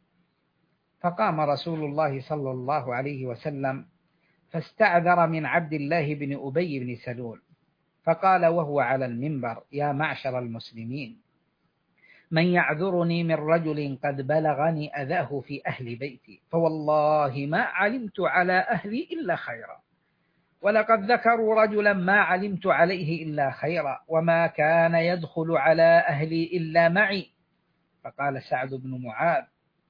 فقام رسول الله صلى الله عليه وسلم فاستعذر من عبد الله بن أبي بن سلول فقال وهو على المنبر يا معشر المسلمين من يعذرني من رجل قد بلغني أذاه في أهل بيتي، فوالله ما علمت على أهلي إلا خيرا، ولقد ذكروا رجلا ما علمت عليه إلا خيرا، وما كان يدخل على أهلي إلا معي. فقال سعد بن معاذ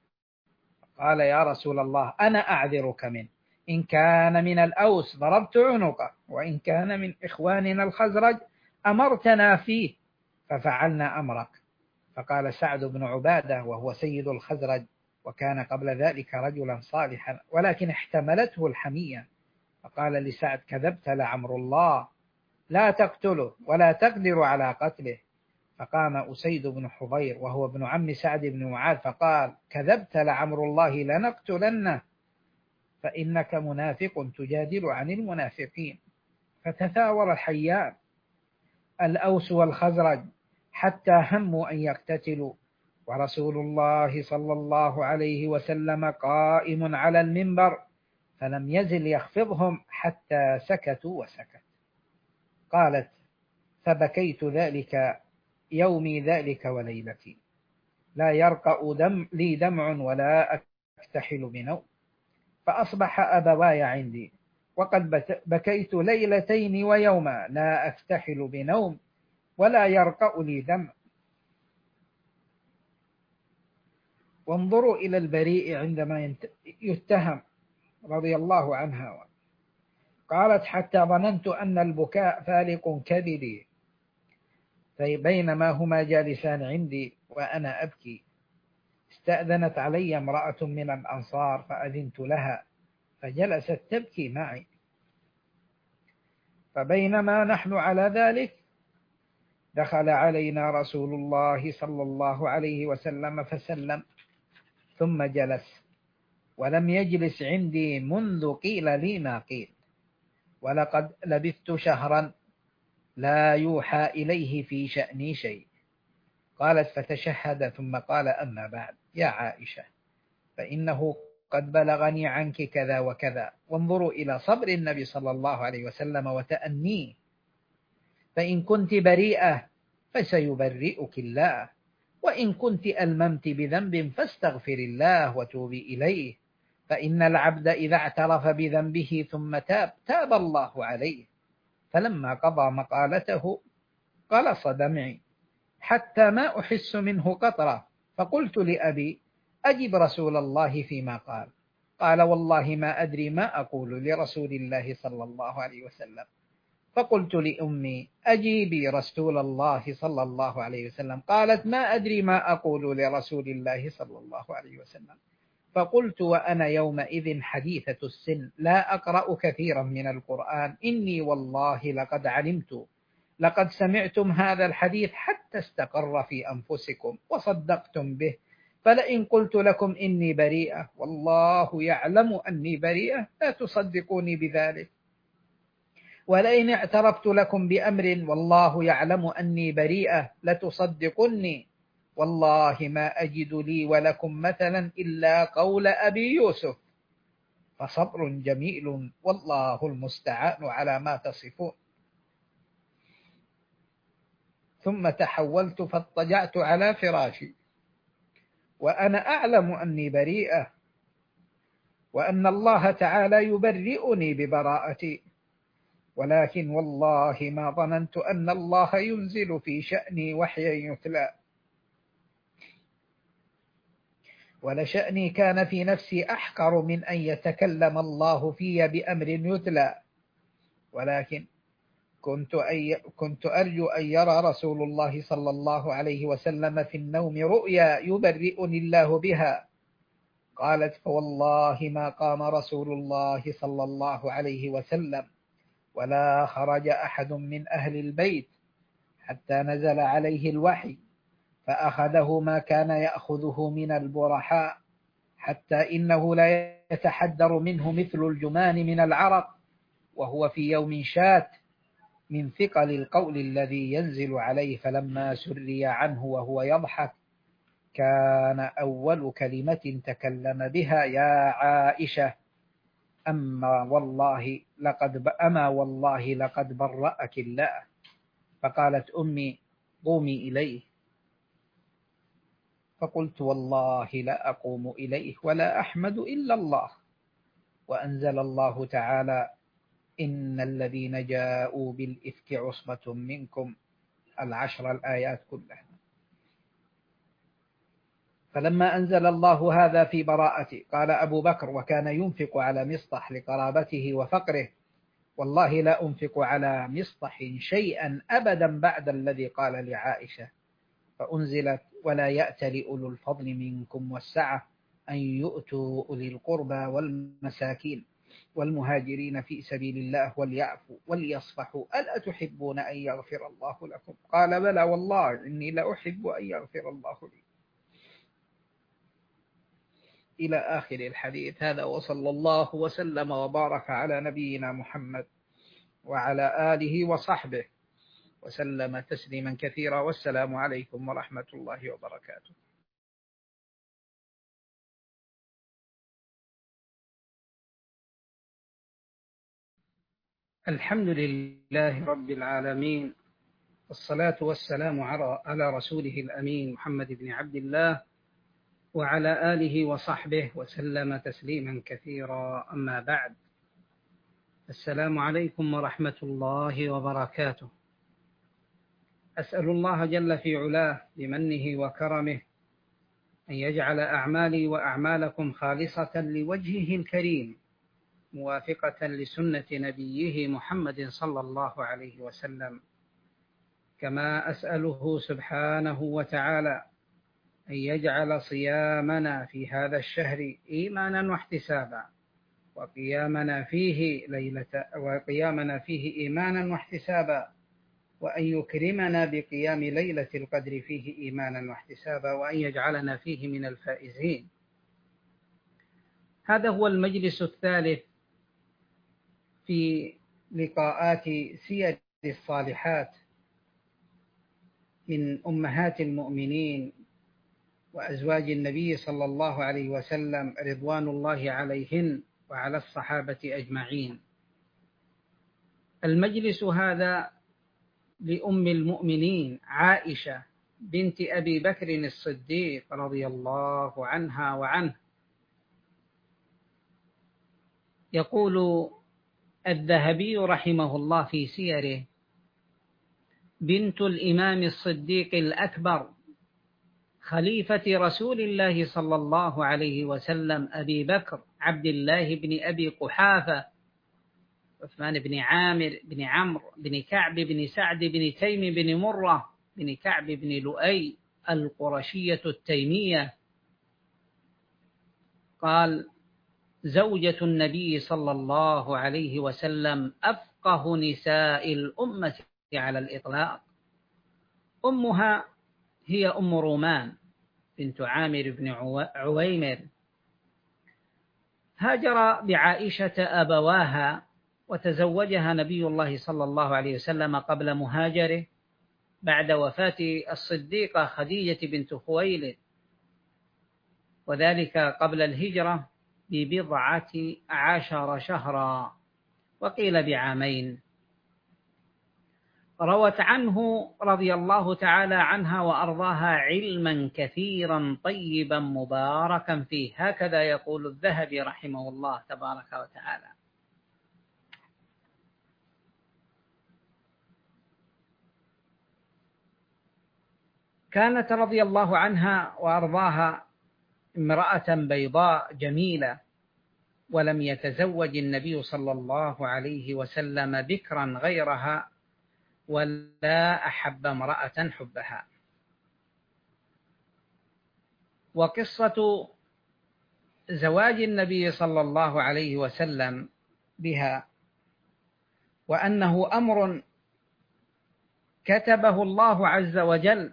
قال يا رسول الله أنا أعذرك منه، إن كان من الأوس ضربت عنقه، وإن كان من إخواننا الخزرج أمرتنا فيه ففعلنا أمرك. فقال سعد بن عبادة وهو سيد الخزرج وكان قبل ذلك رجلا صالحا ولكن احتملته الحمية، فقال لسعد كذبت لعمر الله لا تقتله ولا تقدر على قتله. فقام أسيد بن حضير وهو ابن عم سعد بن معاذ فقال كذبت لعمر الله لنقتلنه فإنك منافق تجادل عن المنافقين. فتثاور الحيان الأوس والخزرج حتى هموا أن يقتتلوا، ورسول الله صلى الله عليه وسلم قائم على المنبر فلم يزل يخفضهم حتى سكتوا وسكت. قالت فبكيت ذلك يومي ذلك وليلتي لا يرقأ دم لي دمع ولا أكتحل بنوم، فأصبح أبواي عندي وقد بكيت ليلتين ويوما لا أكتحل بنوم ولا يرقأ لي دمع. وانظروا إلى البريء عندما يتهم رضي الله عنها. قالت حتى ظننت أن البكاء فالق كبدي، فبينما هما جالسان عندي وأنا أبكي استأذنت علي امرأة من الأنصار فأذنت لها فجلست تبكي معي، فبينما نحن على ذلك دخل علينا رسول الله صلى الله عليه وسلم فسلم ثم جلس، ولم يجلس عندي منذ قيل لي ما قيل، ولقد لبثت شهرا لا يوحى إليه في شأني شيء. قالت فتشهد ثم قال أما بعد يا عائشة فإنه قد بلغني عنك كذا وكذا. وانظروا إلى صبر النبي صلى الله عليه وسلم وتأنيه، فإن كنت بريئة فسيبرئك الله، وإن كنت ألممت بذنب فاستغفر الله وتوبي إليه، فإن العبد إذا اعترف بذنبه ثم تاب تاب الله عليه. فلما قضى مقالته قلص دمعي حتى ما أحس منه قطرة، فقلت لأبي أجب رسول الله فيما قال. قال والله ما أدري ما أقول لرسول الله صلى الله عليه وسلم. فقلت لأمي أجيبي رسول الله صلى الله عليه وسلم. قالت ما أدري ما أقول لرسول الله صلى الله عليه وسلم. فقلت وأنا يومئذ حديثة السن لا أقرأ كثيرا من القرآن إني والله لقد علمت لقد سمعتم هذا الحديث حتى استقر في أنفسكم وصدقتم به، فلئن قلت لكم إني بريئة والله يعلم أني بريئة لا تصدقوني بذلك، ولئن اعترفت لكم بأمر والله يعلم أني بريئة لتصدقني، والله ما أجد لي ولكم مثلا إلا قول أبي يوسف، فصبر جميل والله المستعان على ما تصفون. ثم تحولت فاضطجعت على فراشي وأنا أعلم أني بريئة، وأن الله تعالى يبرئني ببراءتي، ولكن والله ما ظننت أن الله ينزل في شأني وحيا يتلى، ولشأني كان في نفسي أحقر من أن يتكلم الله في بأمر يتلى، ولكن كنت, أي كنت أرجو أن يرى رسول الله صلى الله عليه وسلم في النوم رؤيا يبرئني الله بها. قالت: فوالله ما قام رسول الله صلى الله عليه وسلم ولا خرج أحد من أهل البيت حتى نزل عليه الوحي فأخذه ما كان يأخذه من البرحاء، حتى إنه لا يتحدر منه مثل الجمان من العرق، وهو في يوم شات من ثقل القول الذي ينزل عليه، فلما سري عنه وهو يضحك كان أول كلمة تكلم بها: يا عائشة أما والله لقد أما والله لقد برأك الله. فقالت أمي: قومي إليه. فقلت: والله لا أقوم إليه ولا أحمد إلا الله. وأنزل الله تعالى: إن الذين جاءوا بالإفك عصبة منكم، العشر الآيات كلها. فلما أنزل الله هذا في براءتي قال أبو بكر وكان ينفق على مصطح لقرابته وفقره: والله لا أنفق على مصطح شيئا أبدا بعد الذي قال لعائشة. فأنزلت: ولا يأتل أولو الفضل منكم والسعة أن يؤتوا أولي القربى والمساكين والمهاجرين في سبيل الله وليعفوا وليصفحوا ألا تحبون أن يغفر الله لكم؟ قال: بلى والله إني لأحب أن يغفر الله لي، إلى آخر الحديث. هذا وصلى الله وسلم وبارك على نبينا محمد وعلى آله وصحبه وسلم تسليما كثيرا، والسلام عليكم ورحمة الله وبركاته. الحمد لله رب العالمين، والصلاة والسلام على رسوله الأمين محمد بن عبد الله وعلى آله وصحبه وسلم تسليما كثيرا، أما بعد. السلام عليكم ورحمة الله وبركاته. أسأل الله جل في علاه بمنه وكرمه أن يجعل أعمالي وأعمالكم خالصة لوجهه الكريم، موافقة لسنة نبيه محمد صلى الله عليه وسلم. كما أسأله سبحانه وتعالى أن يجعل صيامنا في هذا الشهر إيمانا واحتسابا، وقيامنا فيه ليلة وقيامنا فيه إيمانا واحتسابا، وأن يكرمنا بقيام ليلة القدر فيه إيمانا واحتسابا، وأن يجعلنا فيه من الفائزين. هذا هو المجلس الثالث في لقاءات سير الصالحات من أمهات المؤمنين وأزواج النبي صلى الله عليه وسلم رضوان الله عليهن وعلى الصحابة أجمعين. المجلس هذا لأم المؤمنين عائشة بنت أبي بكر الصديق رضي الله عنها وعنه. يقول الذهبي رحمه الله في سيره: بنت الإمام الصديق الأكبر خليفة رسول الله صلى الله عليه وسلم أبي بكر عبد الله بن أبي قحافة عثمان بن عامر بن عمرو بن كعب بن سعد بن تيم بن مرة بن كعب بن لؤي القرشية التيمية. قال: زوجة النبي صلى الله عليه وسلم أفقه نساء الأمة على الإطلاق. أمها هي أم رومان بنت عامر بن عويمر هاجر بعائشة أبواها، وتزوجها نبي الله صلى الله عليه وسلم قبل مهاجره بعد وفاة الصديقة خديجة بنت خويلد، وذلك قبل الهجرة ببضعة عشر شهرا، وقيل بعامين. روت عنه رضي الله تعالى عنها وأرضاها علما كثيرا طيبا مباركا فيه، هكذا يقول الذهبي رحمه الله تبارك وتعالى. كانت رضي الله عنها وأرضاها امرأة بيضاء جميلة، ولم يتزوج النبي صلى الله عليه وسلم بكرا غيرها، ولا أحب امرأة حبها. وقصة زواج النبي صلى الله عليه وسلم بها وأنه أمر كتبه الله عز وجل.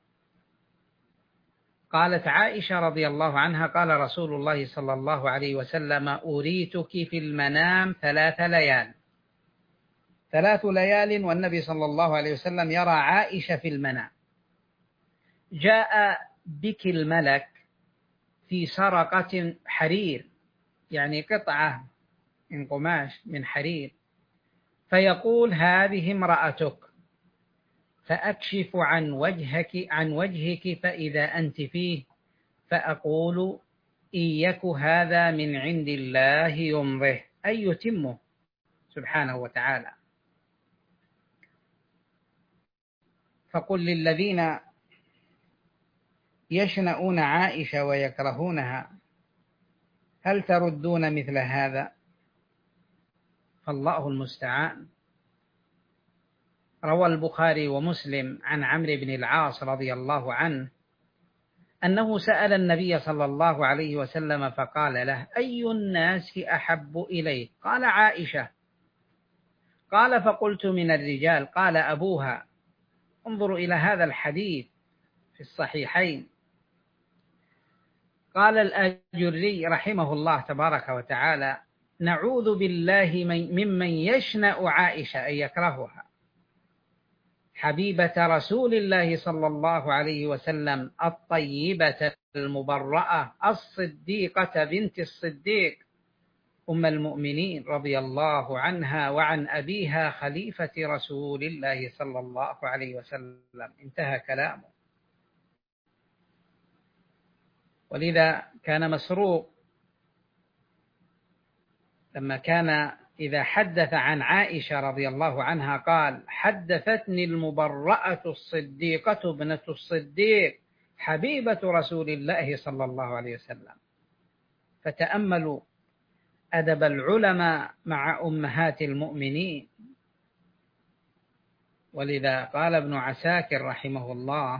قالت عائشة رضي الله عنها قال رسول الله صلى الله عليه وسلم: أريتك في المنام ثلاث ليال، ثلاث ليال والنبي صلى الله عليه وسلم يرى عائشة في المنام. جاء بك الملك في سرقة حرير، يعني قطعة من قماش من حرير، فيقول: هذه امرأتك، فأكشف عن وجهك عن وجهك فإذا أنت فيه، فأقول: إن يك هذا من عند الله يمضه، أي يتمه سبحانه وتعالى. فقل للذين يشنؤون عائشة ويكرهونها: هل تردون مثل هذا؟ فالله المستعان. روى البخاري ومسلم عن عمرو بن العاص رضي الله عنه أنه سأل النبي صلى الله عليه وسلم فقال له: أي الناس أحب إليك؟ قال: عائشة. قال: فقلت من الرجال؟ قال: أبوها. انظروا إلى هذا الحديث في الصحيحين. قال الآجري رحمه الله تبارك وتعالى: نعوذ بالله ممن يشنأ عائشة أي يكرهها، حبيبة رسول الله صلى الله عليه وسلم، الطيبة المبرأة، الصديقة بنت الصديق، أم المؤمنين رضي الله عنها وعن أبيها خليفة رسول الله صلى الله عليه وسلم. انتهى كلامه. ولذا كان مسروق لما كان إذا حدث عن عائشة رضي الله عنها قال: حدثتني المبرأة الصديقة ابنة الصديق حبيبة رسول الله صلى الله عليه وسلم. فتأملوا أدب العلماء مع أمهات المؤمنين. ولذا قال ابن عساكر رحمه الله: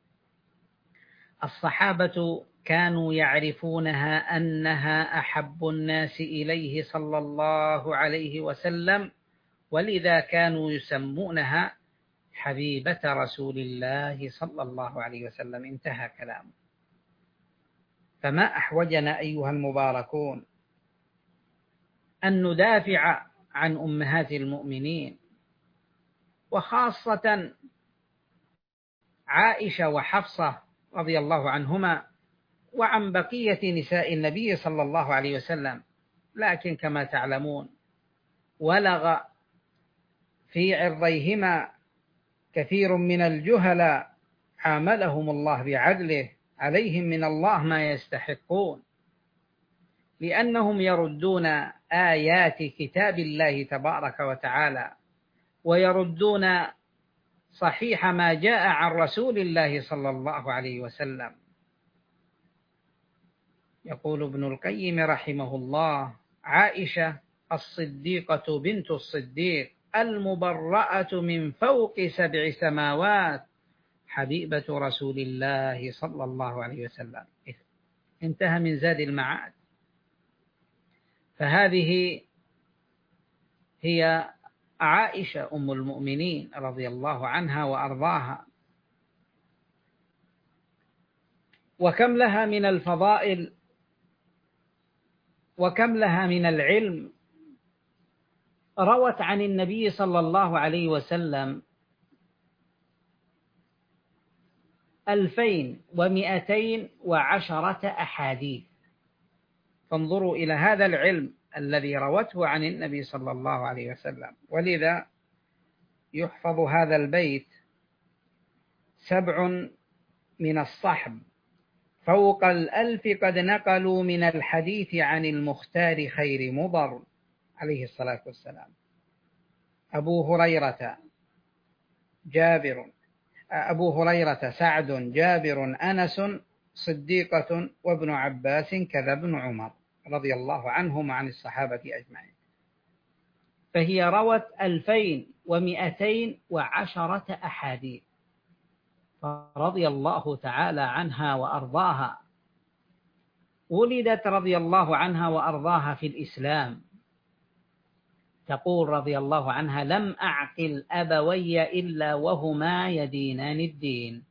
الصحابة كانوا يعرفونها أنها أحب الناس إليه صلى الله عليه وسلم، ولذا كانوا يسمونها حبيبة رسول الله صلى الله عليه وسلم. انتهى كلامه. فما أحوجنا أيها المباركون أن ندافع عن أمهات المؤمنين، وخاصة عائشة وحفصة رضي الله عنهما، وعن بقية نساء النبي صلى الله عليه وسلم. لكن كما تعلمون ولغ في عرضيهما كثير من الجهلاء، عاملهم الله بعدله، عليهم من الله ما يستحقون، لأنهم يردون آيات كتاب الله تبارك وتعالى، ويردون صحيح ما جاء عن رسول الله صلى الله عليه وسلم. يقول ابن القيم رحمه الله: عائشة الصديقة بنت الصديق المبرأة من فوق سبع سماوات، حبيبة رسول الله صلى الله عليه وسلم. انتهى من زاد المعاد. فهذه هي عائشة أم المؤمنين رضي الله عنها وأرضاها. وكم لها من الفضائل وكم لها من العلم. روت عن النبي صلى الله عليه وسلم ألفين ومئتين وعشرة أحاديث. فانظروا إلى هذا العلم الذي روته عن النبي صلى الله عليه وسلم. ولذا يحفظ هذا البيت: سبع من الصحب فوق الألف قد نقلوا من الحديث عن المختار خير مضر، عليه الصلاة والسلام: أبو هريرة جابر أبو هريرة سعد جابر أنس صديقة وابن عباس كذا ابن عمر رضي الله عنهم وعن الصحابة أجمعين. فهي روت ألفين ومئتين وعشرة أحاديث، رضي الله تعالى عنها وأرضاها. ولدت رضي الله عنها وأرضاها في الإسلام. تقول رضي الله عنها: لم أعقل أبوي إلا وهما يدينان الدين.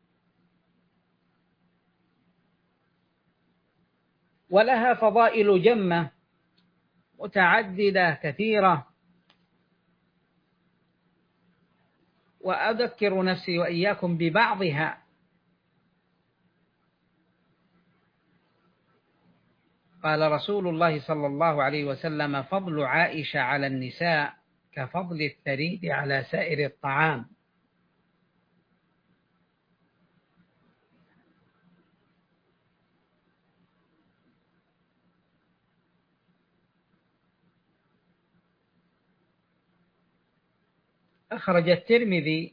ولها فضائل جمة متعددة كثيرة، وأذكر نفسي وإياكم ببعضها. قال رسول الله صلى الله عليه وسلم: فضل عائشة على النساء كفضل الثريد على سائر الطعام. أخرج الترمذي،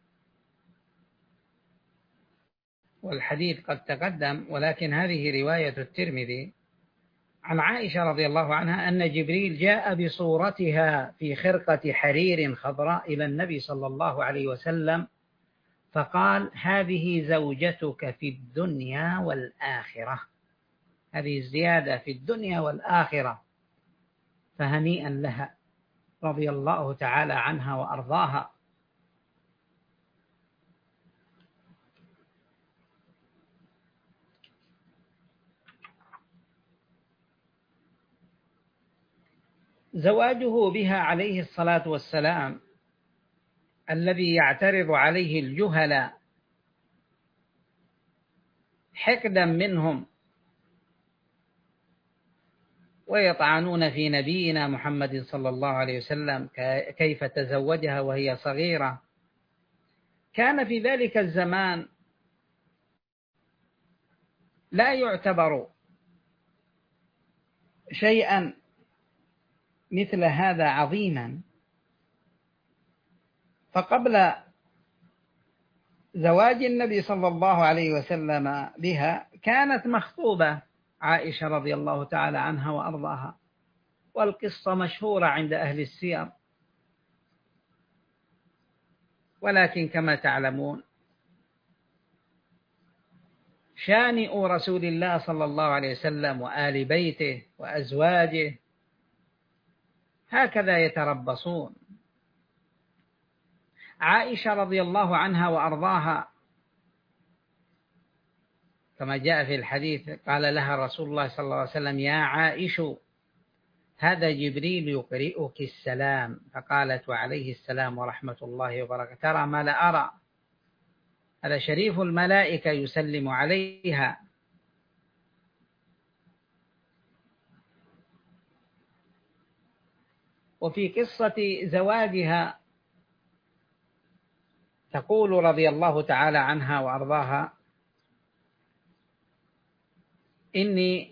والحديث قد تقدم، ولكن هذه رواية الترمذي عن عائشة رضي الله عنها أن جبريل جاء بصورتها في خرقة حرير خضراء إلى النبي صلى الله عليه وسلم فقال: هذه زوجتك في الدنيا والآخرة. هذه الزيادة في الدنيا والآخرة، فهنيئا لها رضي الله تعالى عنها وأرضاها. زواجه بها عليه الصلاة والسلام الذي يعترض عليه الجهلاء حقدا منهم ويطعنون في نبينا محمد صلى الله عليه وسلم كيف تزوجها وهي صغيرة. كان في ذلك الزمان لا يعتبر شيئا مثل هذا عظيما. فقبل زواج النبي صلى الله عليه وسلم بها كانت مخطوبة عائشة رضي الله تعالى عنها وأرضاها، والقصة مشهورة عند أهل السير. ولكن كما تعلمون شانئ رسول الله صلى الله عليه وسلم وآل بيته وأزواجه هكذا يتربصون. عائشة رضي الله عنها وأرضاها كما جاء في الحديث قال لها رسول الله صلى الله عليه وسلم: يا عائش، هذا جبريل يقرئك السلام. فقالت: وعليه السلام ورحمة الله وبركاته. ترى ما لا أرى، هذا شريف الملائكة يسلم عليها. وفي قصة زواجها تقول رضي الله تعالى عنها وأرضاها: إني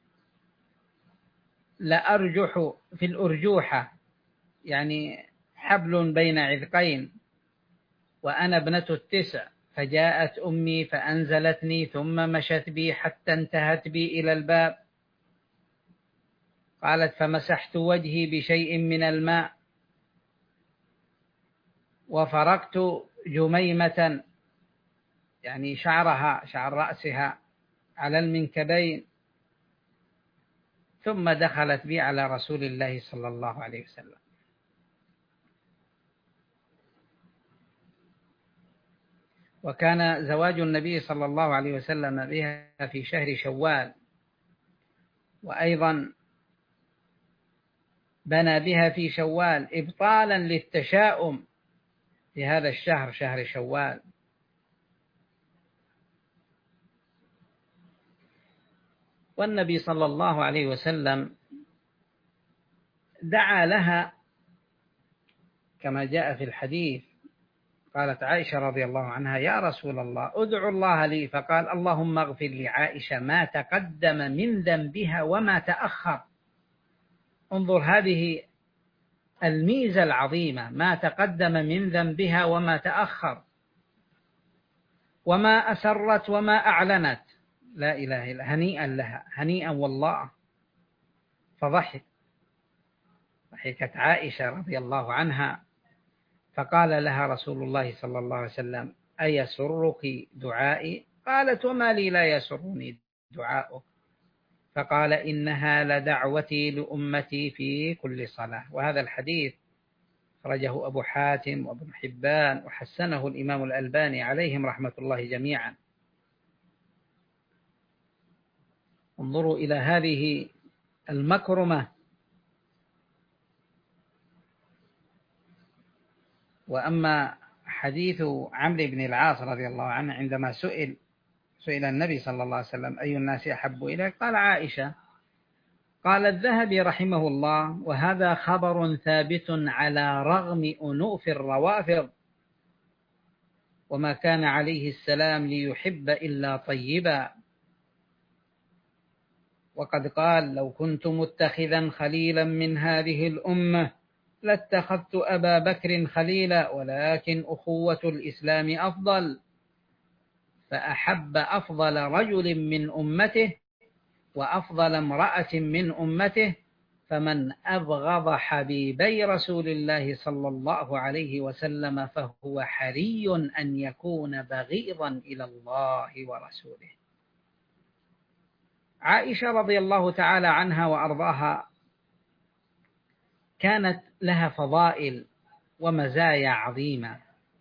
لأرجح في الأرجوحة، يعني حبل بين عذقين، وأنا ابنة التسع، فجاءت أمي فأنزلتني ثم مشت بي حتى انتهت بي إلى الباب. قالت: فمسحت وجهي بشيء من الماء وفرقت جميمة، يعني شعرها شعر رأسها، على المنكبين، ثم دخلت بي على رسول الله صلى الله عليه وسلم. وكان زواج النبي صلى الله عليه وسلم بها في شهر شوال، وأيضا بنى بها في شوال إبطالا للتشاؤم في هذا الشهر، شهر شوال. والنبي صلى الله عليه وسلم دعا لها كما جاء في الحديث، قالت عائشة رضي الله عنها: يا رسول الله ادعو الله لي، فقال: اللهم اغفر لعائشة ما تقدم من ذنبها وما تأخر. انظر هذه الميزة العظيمة، ما تقدم من ذنبها وما تأخر، وما أسرت وما أعلنت. لا إله إلا هنيئا لها، هنيئا والله. فضحك ضحكت عائشة رضي الله عنها، فقال لها رسول الله صلى الله عليه وسلم: أيسرك دعائي؟ قالت: وما لي لا يسرني دعاؤك؟ فقال: إنها لدعوتي لأمتي في كل صلاة. وهذا الحديث أخرجه أبو حاتم وابن حبان وحسنه الإمام الألباني عليهم رحمة الله جميعا. انظروا إلى هذه المكرمة. وأما حديث عمرو بن العاص رضي الله عنه عندما سئل سئل النبي صلى الله عليه وسلم: أي الناس أحب إليك؟ قال: عائشة. قال الذهبي رحمه الله: وهذا خبر ثابت على رغم أنوف الروافض، وما كان عليه السلام ليحب إلا طيبا. وقد قال: لو كنت متخذا خليلا من هذه الأمة لاتخذت أبا بكر خليلا، ولكن أخوة الإسلام أفضل. فأحب أفضل رجل من أمته وأفضل امرأة من أمته، فمن أبغض حبيبي رسول الله صلى الله عليه وسلم فهو حري أن يكون بغيضا إلى الله ورسوله. عائشة رضي الله تعالى عنها وأرضاها كانت لها فضائل ومزايا عظيمة،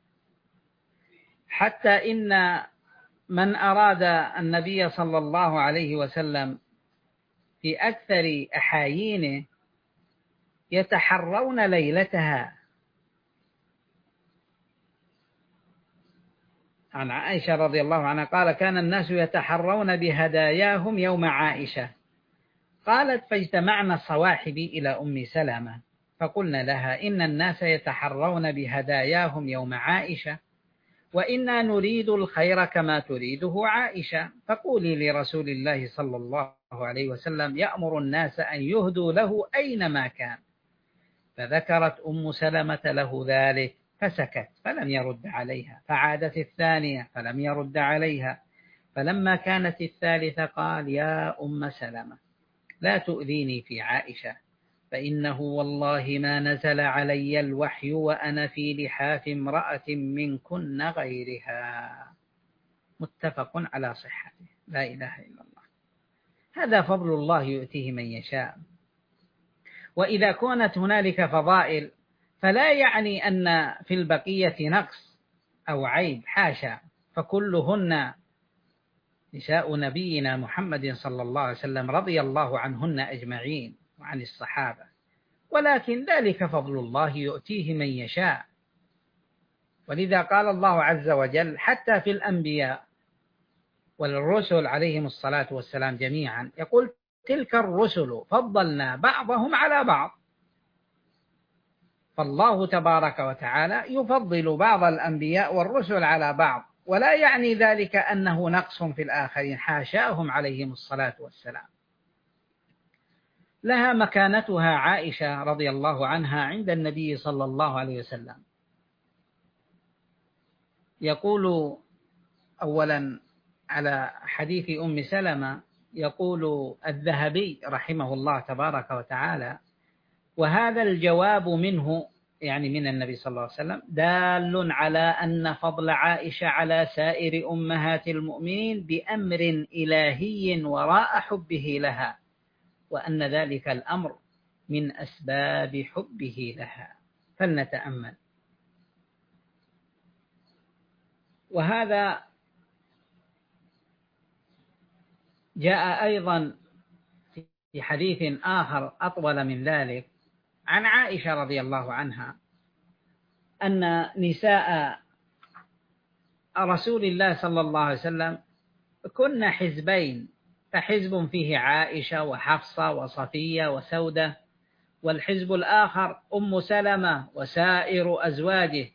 حتى إن من أراد النبي صلى الله عليه وسلم في أكثر أحايينه يتحرون ليلتها. عن عائشة رضي الله عنها قال: كان الناس يتحرون بهداياهم يوم عائشة. قالت: فاجتمعنا الصواحب إلى أم سلمة فقلنا لها: إن الناس يتحرون بهداياهم يوم عائشة، وإنا نريد الخير كما تريده عائشة، فقولي لرسول الله صلى الله عليه وسلم يأمر الناس أن يهدوا له أينما كان. فذكرت أم سلمة له ذلك فسكت فلم يرد عليها، فعادت الثانية فلم يرد عليها، فلما كانت الثالثة قال: يا أم سلمة لا تؤذيني في عائشة، فإنه والله ما نزل علي الوحي وأنا في لحاف امرأة منكن غيرها. متفق على صحته. لا إله إلا الله. هذا فضل الله يؤتيه من يشاء. وإذا كانت هنالك فضائل فلا يعني أن في البقية نقص أو عيب، حاشا، فكلهن نساء نبينا محمد صلى الله عليه وسلم رضي الله عنهن أجمعين وعن الصحابة، ولكن ذلك فضل الله يؤتيه من يشاء. ولذا قال الله عز وجل حتى في الأنبياء والرسل عليهم الصلاة والسلام جميعا يقول: تلك الرسل فضلنا بعضهم على بعض. فالله تبارك وتعالى يفضل بعض الأنبياء والرسل على بعض، ولا يعني ذلك أنه نقص في الآخرين، حاشاهم عليهم الصلاة والسلام. لها مكانتها عائشة رضي الله عنها عند النبي صلى الله عليه وسلم. يقول أولا على حديث أم سلمة، يقول الذهبي رحمه الله تبارك وتعالى: وهذا الجواب منه، يعني من النبي صلى الله عليه وسلم، دال على أن فضل عائشة على سائر أمهات المؤمنين بأمر إلهي وراء حبه لها، وأن ذلك الأمر من أسباب حبه لها. فلنتأمل. وهذا جاء أيضا في حديث آخر أطول من ذلك عن عائشة رضي الله عنها أن نساء رسول الله صلى الله عليه وسلم كن حزبين، فحزب فيه عائشة وحفصة وصفية وسودة، والحزب الآخر أم سلمة وسائر أزواجه.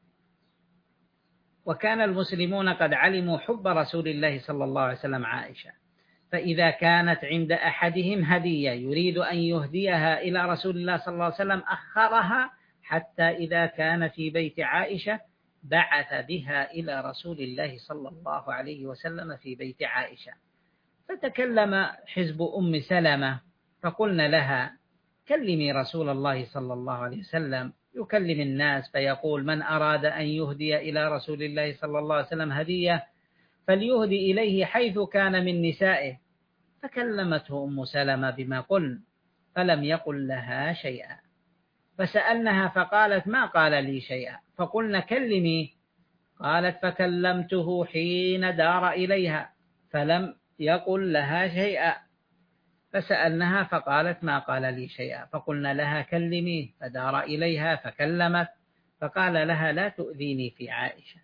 وكان المسلمون قد علموا حب رسول الله صلى الله عليه وسلم عائشة، فإذا كانت عند أحدهم هدية يريد أن يهديها إلى رسول الله صلى الله عليه وسلم أخرها حتى إذا كان في بيت عائشة بعث بها إلى رسول الله صلى الله عليه وسلم في بيت عائشة. فتكلم حزب أم سلمة فقلنا لها: كلمي رسول الله صلى الله عليه وسلم، يكلم الناس فيقول: من أراد أن يهدي إلى رسول الله صلى الله عليه وسلم هدية فليهدي إليه حيث كان من نسائه. فكلمته أم سلمة بما قلن فلم يقل لها شيئا، فسألناها فقالت: ما قال لي شيئا. فقلنا: كلمي. قالت: فكلمته حين دار إليها فلم يقل لها شيئا. فسألناها فقالت: ما قال لي شيئا. فقلنا لها: كلمي. فدار إليها فكلمت، فقال لها: لا تؤذيني في عائشة،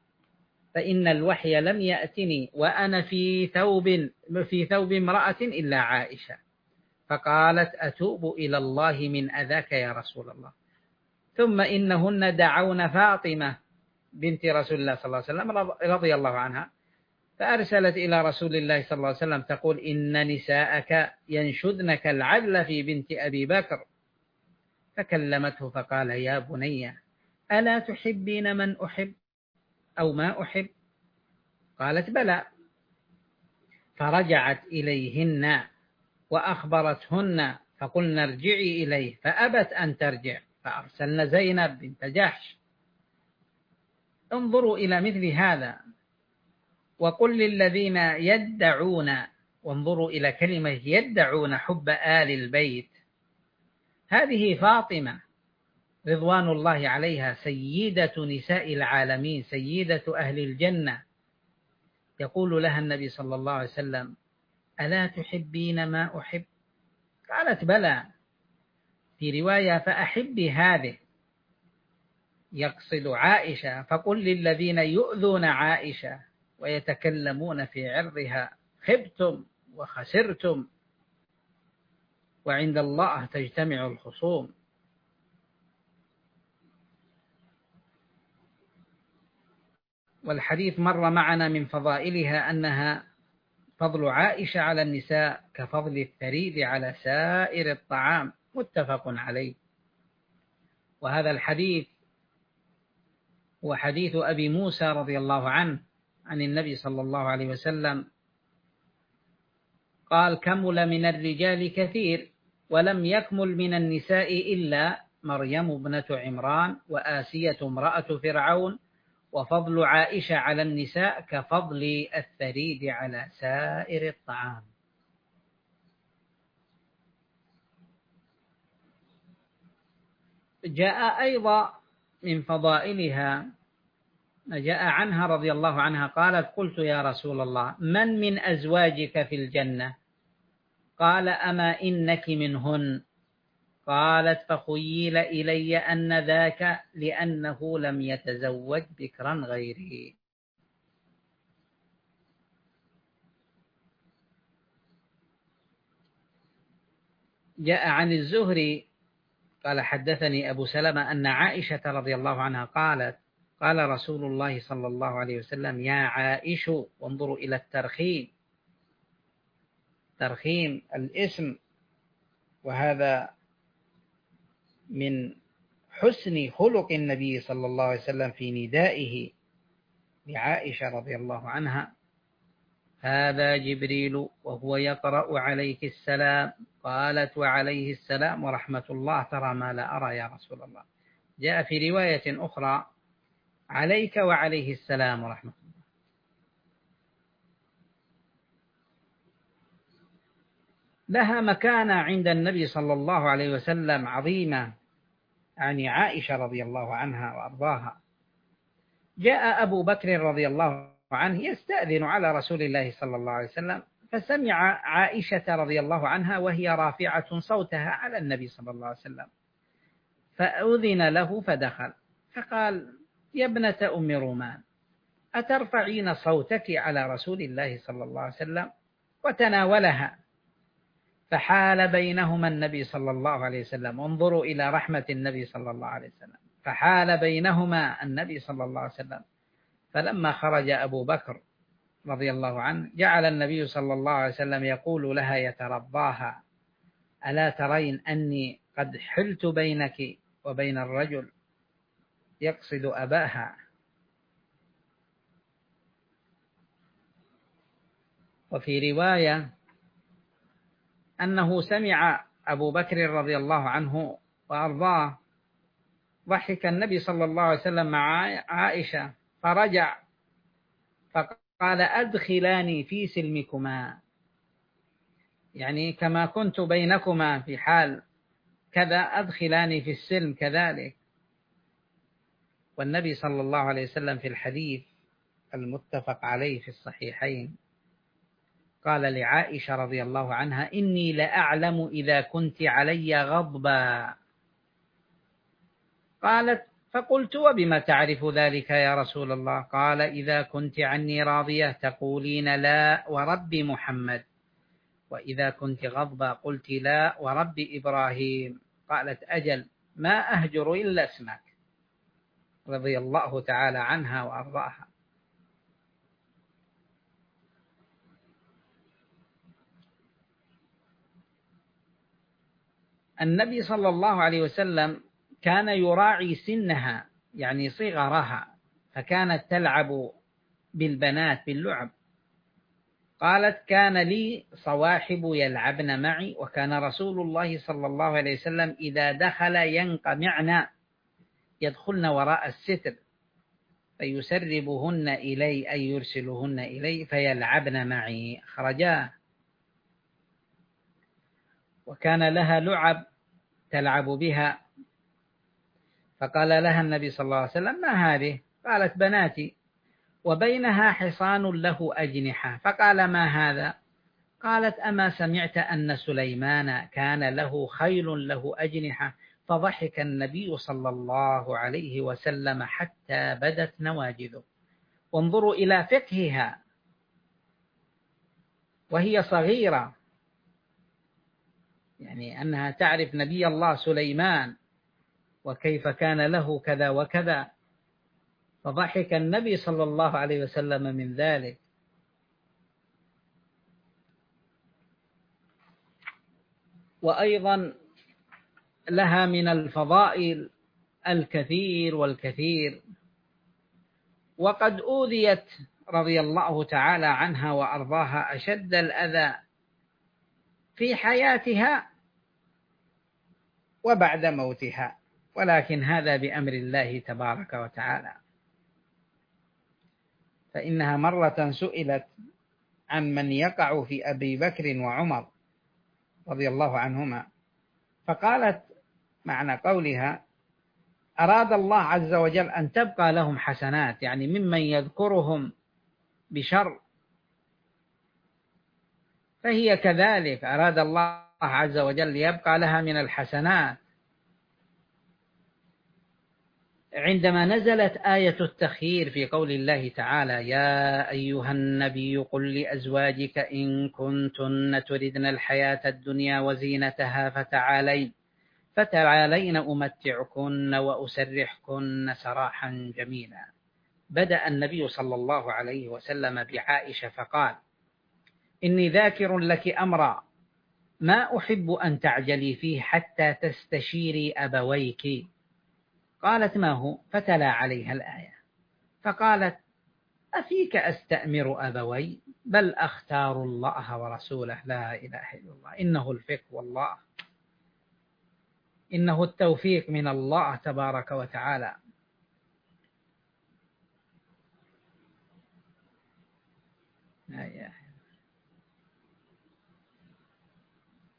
فإن الوحي لم يأتني وأنا في ثوب في ثوب امرأة إلا عائشة. فقالت: أتوب إلى الله من أذاك يا رسول الله. ثم إنهن دعون فاطمة بنت رسول الله صلى الله عليه وسلم رضي الله عنها، فأرسلت إلى رسول الله صلى الله عليه وسلم تقول: إن نساءك ينشدنك العدل في بنت أبي بكر. فكلمته فقال: يا بني، ألا تحبين من أحب أو ما أحب؟ قالت: بلى. فرجعت إليهن وأخبرتهن، فقلنا: ارجعي إليه، فأبت أن ترجع، فأرسلنا زينب بنت جحش. انظروا إلى مثل هذا. وقل للذين يدعون، وانظروا إلى كلمة يدعون حب آل البيت، هذه فاطمة رضوان الله عليها سيدة نساء العالمين، سيدة أهل الجنة. يقول لها النبي صلى الله عليه وسلم: ألا تحبين ما أحب؟ قالت: بلى. في رواية: فأحبي هذه، يقصد عائشة. فقل للذين يؤذون عائشة ويتكلمون في عرضها: خبتم وخسرتم، وعند الله تجتمع الخصوم. والحديث مر معنا من فضائلها أنها فضل عائشة على النساء كفضل الثريد على سائر الطعام، متفق عليه. وهذا الحديث هو حديث أبي موسى رضي الله عنه عن النبي صلى الله عليه وسلم قال: كمل من الرجال كثير ولم يكمل من النساء إلا مريم ابنة عمران وآسية امرأة فرعون، وفضل عائشة على النساء كفضل الثريد على سائر الطعام. جاء أيضا من فضائلها ما جاء عنها رضي الله عنها قالت: قلت يا رسول الله، من من أزواجك في الجنة؟ قال: أما إنك منهن. قالت: فخيل إلي أن ذاك لأنه لم يتزوج بكرا غيري. جاء عن الزهري قال: حدثني أبو سلمة أن عائشة رضي الله عنها قالت: قال رسول الله صلى الله عليه وسلم: يا عائش. وانظروا إلى الترخيم، ترخيم الاسم، وهذا من حسن خلق النبي صلى الله عليه وسلم في ندائه لعائشة رضي الله عنها: هذا جبريل وهو يقرأ عليك السلام. قالت: وعليه السلام ورحمة الله، ترى ما لا أرى يا رسول الله. جاء في رواية أخرى: عليك وعليه السلام ورحمة الله. لها مكانة عند النبي صلى الله عليه وسلم عظيمة، يعني عائشة رضي الله عنها وأرضاها. جاء أبو بكر رضي الله عنه يستأذن على رسول الله صلى الله عليه وسلم، فسمع عائشة رضي الله عنها وهي رافعة صوتها على النبي صلى الله عليه وسلم، فأذن له فدخل، فقال: يا ابنة أم رومان، أترفعين صوتك على رسول الله صلى الله عليه وسلم؟ وتناولها، فحال بينهما النبي صلى الله عليه وسلم. انظروا إلى رحمة النبي صلى الله عليه وسلم، فحال بينهما النبي صلى الله عليه وسلم. فلما خرج أبو بكر رضي الله عنه جعل النبي صلى الله عليه وسلم يقول لها يترضاها: ألا ترين أني قد حلت بينك وبين الرجل، يقصد أباها. وفي رواية أنه سمع أبو بكر رضي الله عنه وأرضاه ضحك النبي صلى الله عليه وسلم مع عائشة، فرجع فقال: أدخلاني في سلمكما، يعني كما كنت بينكما في حال كذا أدخلاني في السلم كذلك. والنبي صلى الله عليه وسلم في الحديث المتفق عليه في الصحيحين قال لعائشة رضي الله عنها: إني لأعلم إذا كنت علي غضبا. قالت: فقلت: وبما تعرف ذلك يا رسول الله؟ قال: إذا كنت عني راضية تقولين لا ورب محمد، وإذا كنت غضبا قلت لا ورب إبراهيم. قالت: أجل، ما أهجر إلا اسمك. رضي الله تعالى عنها وأرضاها. النبي صلى الله عليه وسلم كان يراعي سنها، يعني صغرها، فكانت تلعب بالبنات باللعب. قالت: كان لي صواحب يلعبن معي، وكان رسول الله صلى الله عليه وسلم إذا دخل ينقمعن، يدخلن وراء الستر، فيسربهن إلي أي يرسلهن إلي فيلعبن معي. خرجاه. وكان لها لعب تلعب بها، فقال لها النبي صلى الله عليه وسلم: ما هذه؟ قالت: بناتي. وبينها حصان له أجنحة. فقال: ما هذا؟ قالت: أما سمعت أن سليمان كان له خيل له أجنحة؟ فضحك النبي صلى الله عليه وسلم حتى بدت نواجذه. وانظروا إلى فقهها وهي صغيرة، يعني أنها تعرف نبي الله سليمان وكيف كان له كذا وكذا، فضحك النبي صلى الله عليه وسلم من ذلك. وأيضا لها من الفضائل الكثير والكثير. وقد أوذيت رضي الله تعالى عنها وأرضاها أشد الأذى في حياتها وبعد موتها، ولكن هذا بأمر الله تبارك وتعالى. فإنها مرة سئلت عن من يقع في أبي بكر وعمر رضي الله عنهما، فقالت معنى قولها: أراد الله عز وجل أن تبقى لهم حسنات، يعني ممن يذكرهم بشر، فهي كذلك أراد الله عز وجل يبقى لها من الحسنات. عندما نزلت آية التخيير في قول الله تعالى: يا أيها النبي قل لأزواجك إن كنتن تردن الحياة الدنيا وزينتها فتعالين فتعالين أمتعكن وأسرحكن سراحا جميلا. بدأ النبي صلى الله عليه وسلم بعائشة فقال: إني ذاكر لك أمرا ما أحب أن تعجلي فيه حتى تستشيري أبويك. قالت: ما هو؟ فتلا عليها الآية، فقالت: أفيك أستأمر أبوي؟ بل أختار الله ورسوله، لا إله إلا الله. إنه الفقه والله، إنه التوفيق من الله تبارك وتعالى.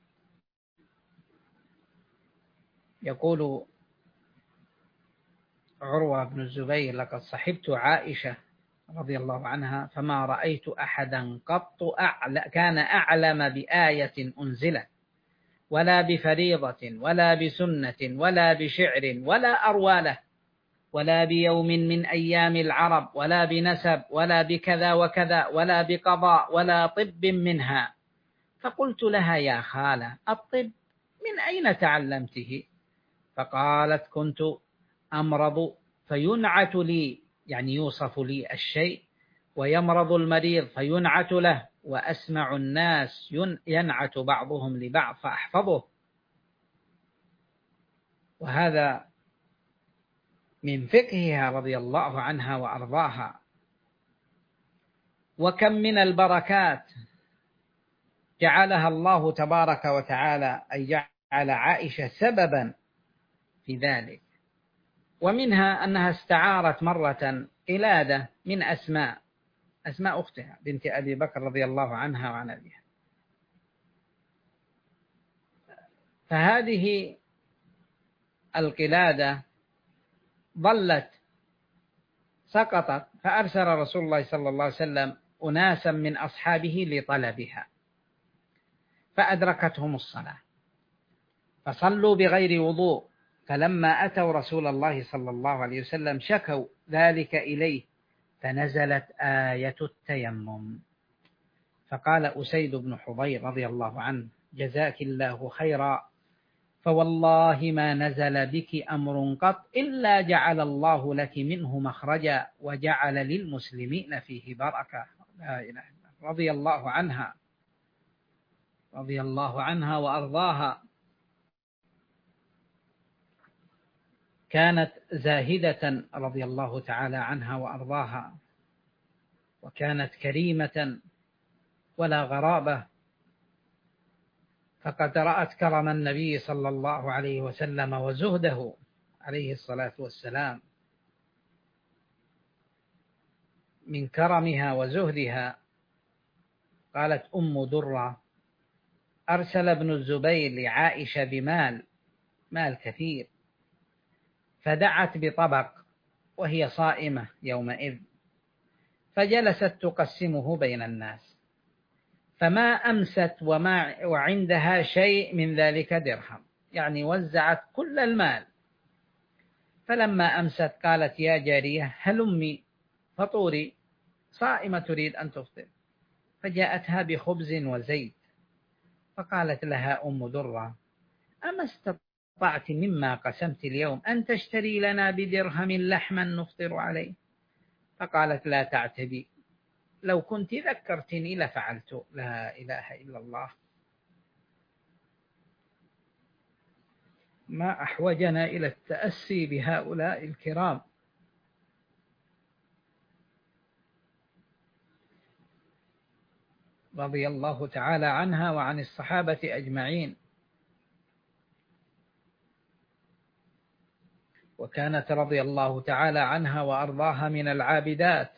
يقول عروة بن الزبير: لقد صحبت عائشة رضي الله عنها فما رأيت أحدا قط أعلى كان أعلم بآية أنزلت ولا بفريضة ولا بسنة ولا بشعر ولا أرواله ولا بيوم من أيام العرب ولا بنسب ولا بكذا وكذا ولا بقضاء ولا طب منها. فقلت لها: يا خالة، الطب من أين تعلمته؟ فقالت: كنت أمرض فينعت لي، يعني يوصف لي الشيء، ويمرض المريض فينعت له، وأسمع الناس ينعت بعضهم لبعض فأحفظه. وهذا من فقهها رضي الله عنها وأرضاها. وكم من البركات جعلها الله تبارك وتعالى، أي جعل عائشة سببا في ذلك. ومنها أنها استعارت مرة قلادة من أسماء أسماء أختها بنت أبي بكر رضي الله عنها وعن أبيها. فهذه القلادة ظلت سقطت، فأرسل رسول الله صلى الله عليه وسلم أناسا من أصحابه لطلبها، فأدركتهم الصلاة فصلوا بغير وضوء، فلما أتوا رسول الله صلى الله عليه وسلم شكوا ذلك إليه، فنزلت آية التيمم، فقال أسيد بن حضير رضي الله عنه: جزاك الله خيرا، فوالله ما نزل بك أمر قط إلا جعل الله لك منه مخرجا وجعل للمسلمين فيه بركة. لا إله إلا الله. رضي الله عنها رضي الله عنها وأرضاها. كانت زاهدة رضي الله تعالى عنها وأرضاها، وكانت كريمة ولا غرابة، فقد رأت كرم النبي صلى الله عليه وسلم وزهده عليه الصلاة والسلام. من كرمها وزهدها قالت أم درة: أرسل ابن الزبير لعائشة بمال مال كثير، فدعت بطبق وهي صائمة يومئذ، فجلست تقسمه بين الناس، فما أمست وما وعندها شيء من ذلك درهم، يعني وزعت كل المال. فلما أمست قالت: يا جارية هلمي فطوري، صائمة تريد أن تفطر. فجاءتها بخبز وزيت، فقالت لها أم درة: أما استطعت مما قسمت اليوم أن تشتري لنا بدرهم لحما نفطر عليه؟ فقالت: لا تعتبي، لو كنت ذكرتني لفعلت. لا إله إلا الله. ما أحوجنا إلى التأسي بهؤلاء الكرام. رضي الله تعالى عنها وعن الصحابة أجمعين. وكانت رضي الله تعالى عنها وأرضاها من العابدات،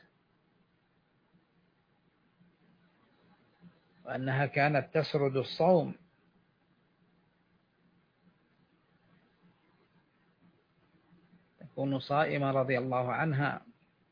وأنها كانت تسرد الصوم، تكون صائمة رضي الله عنها.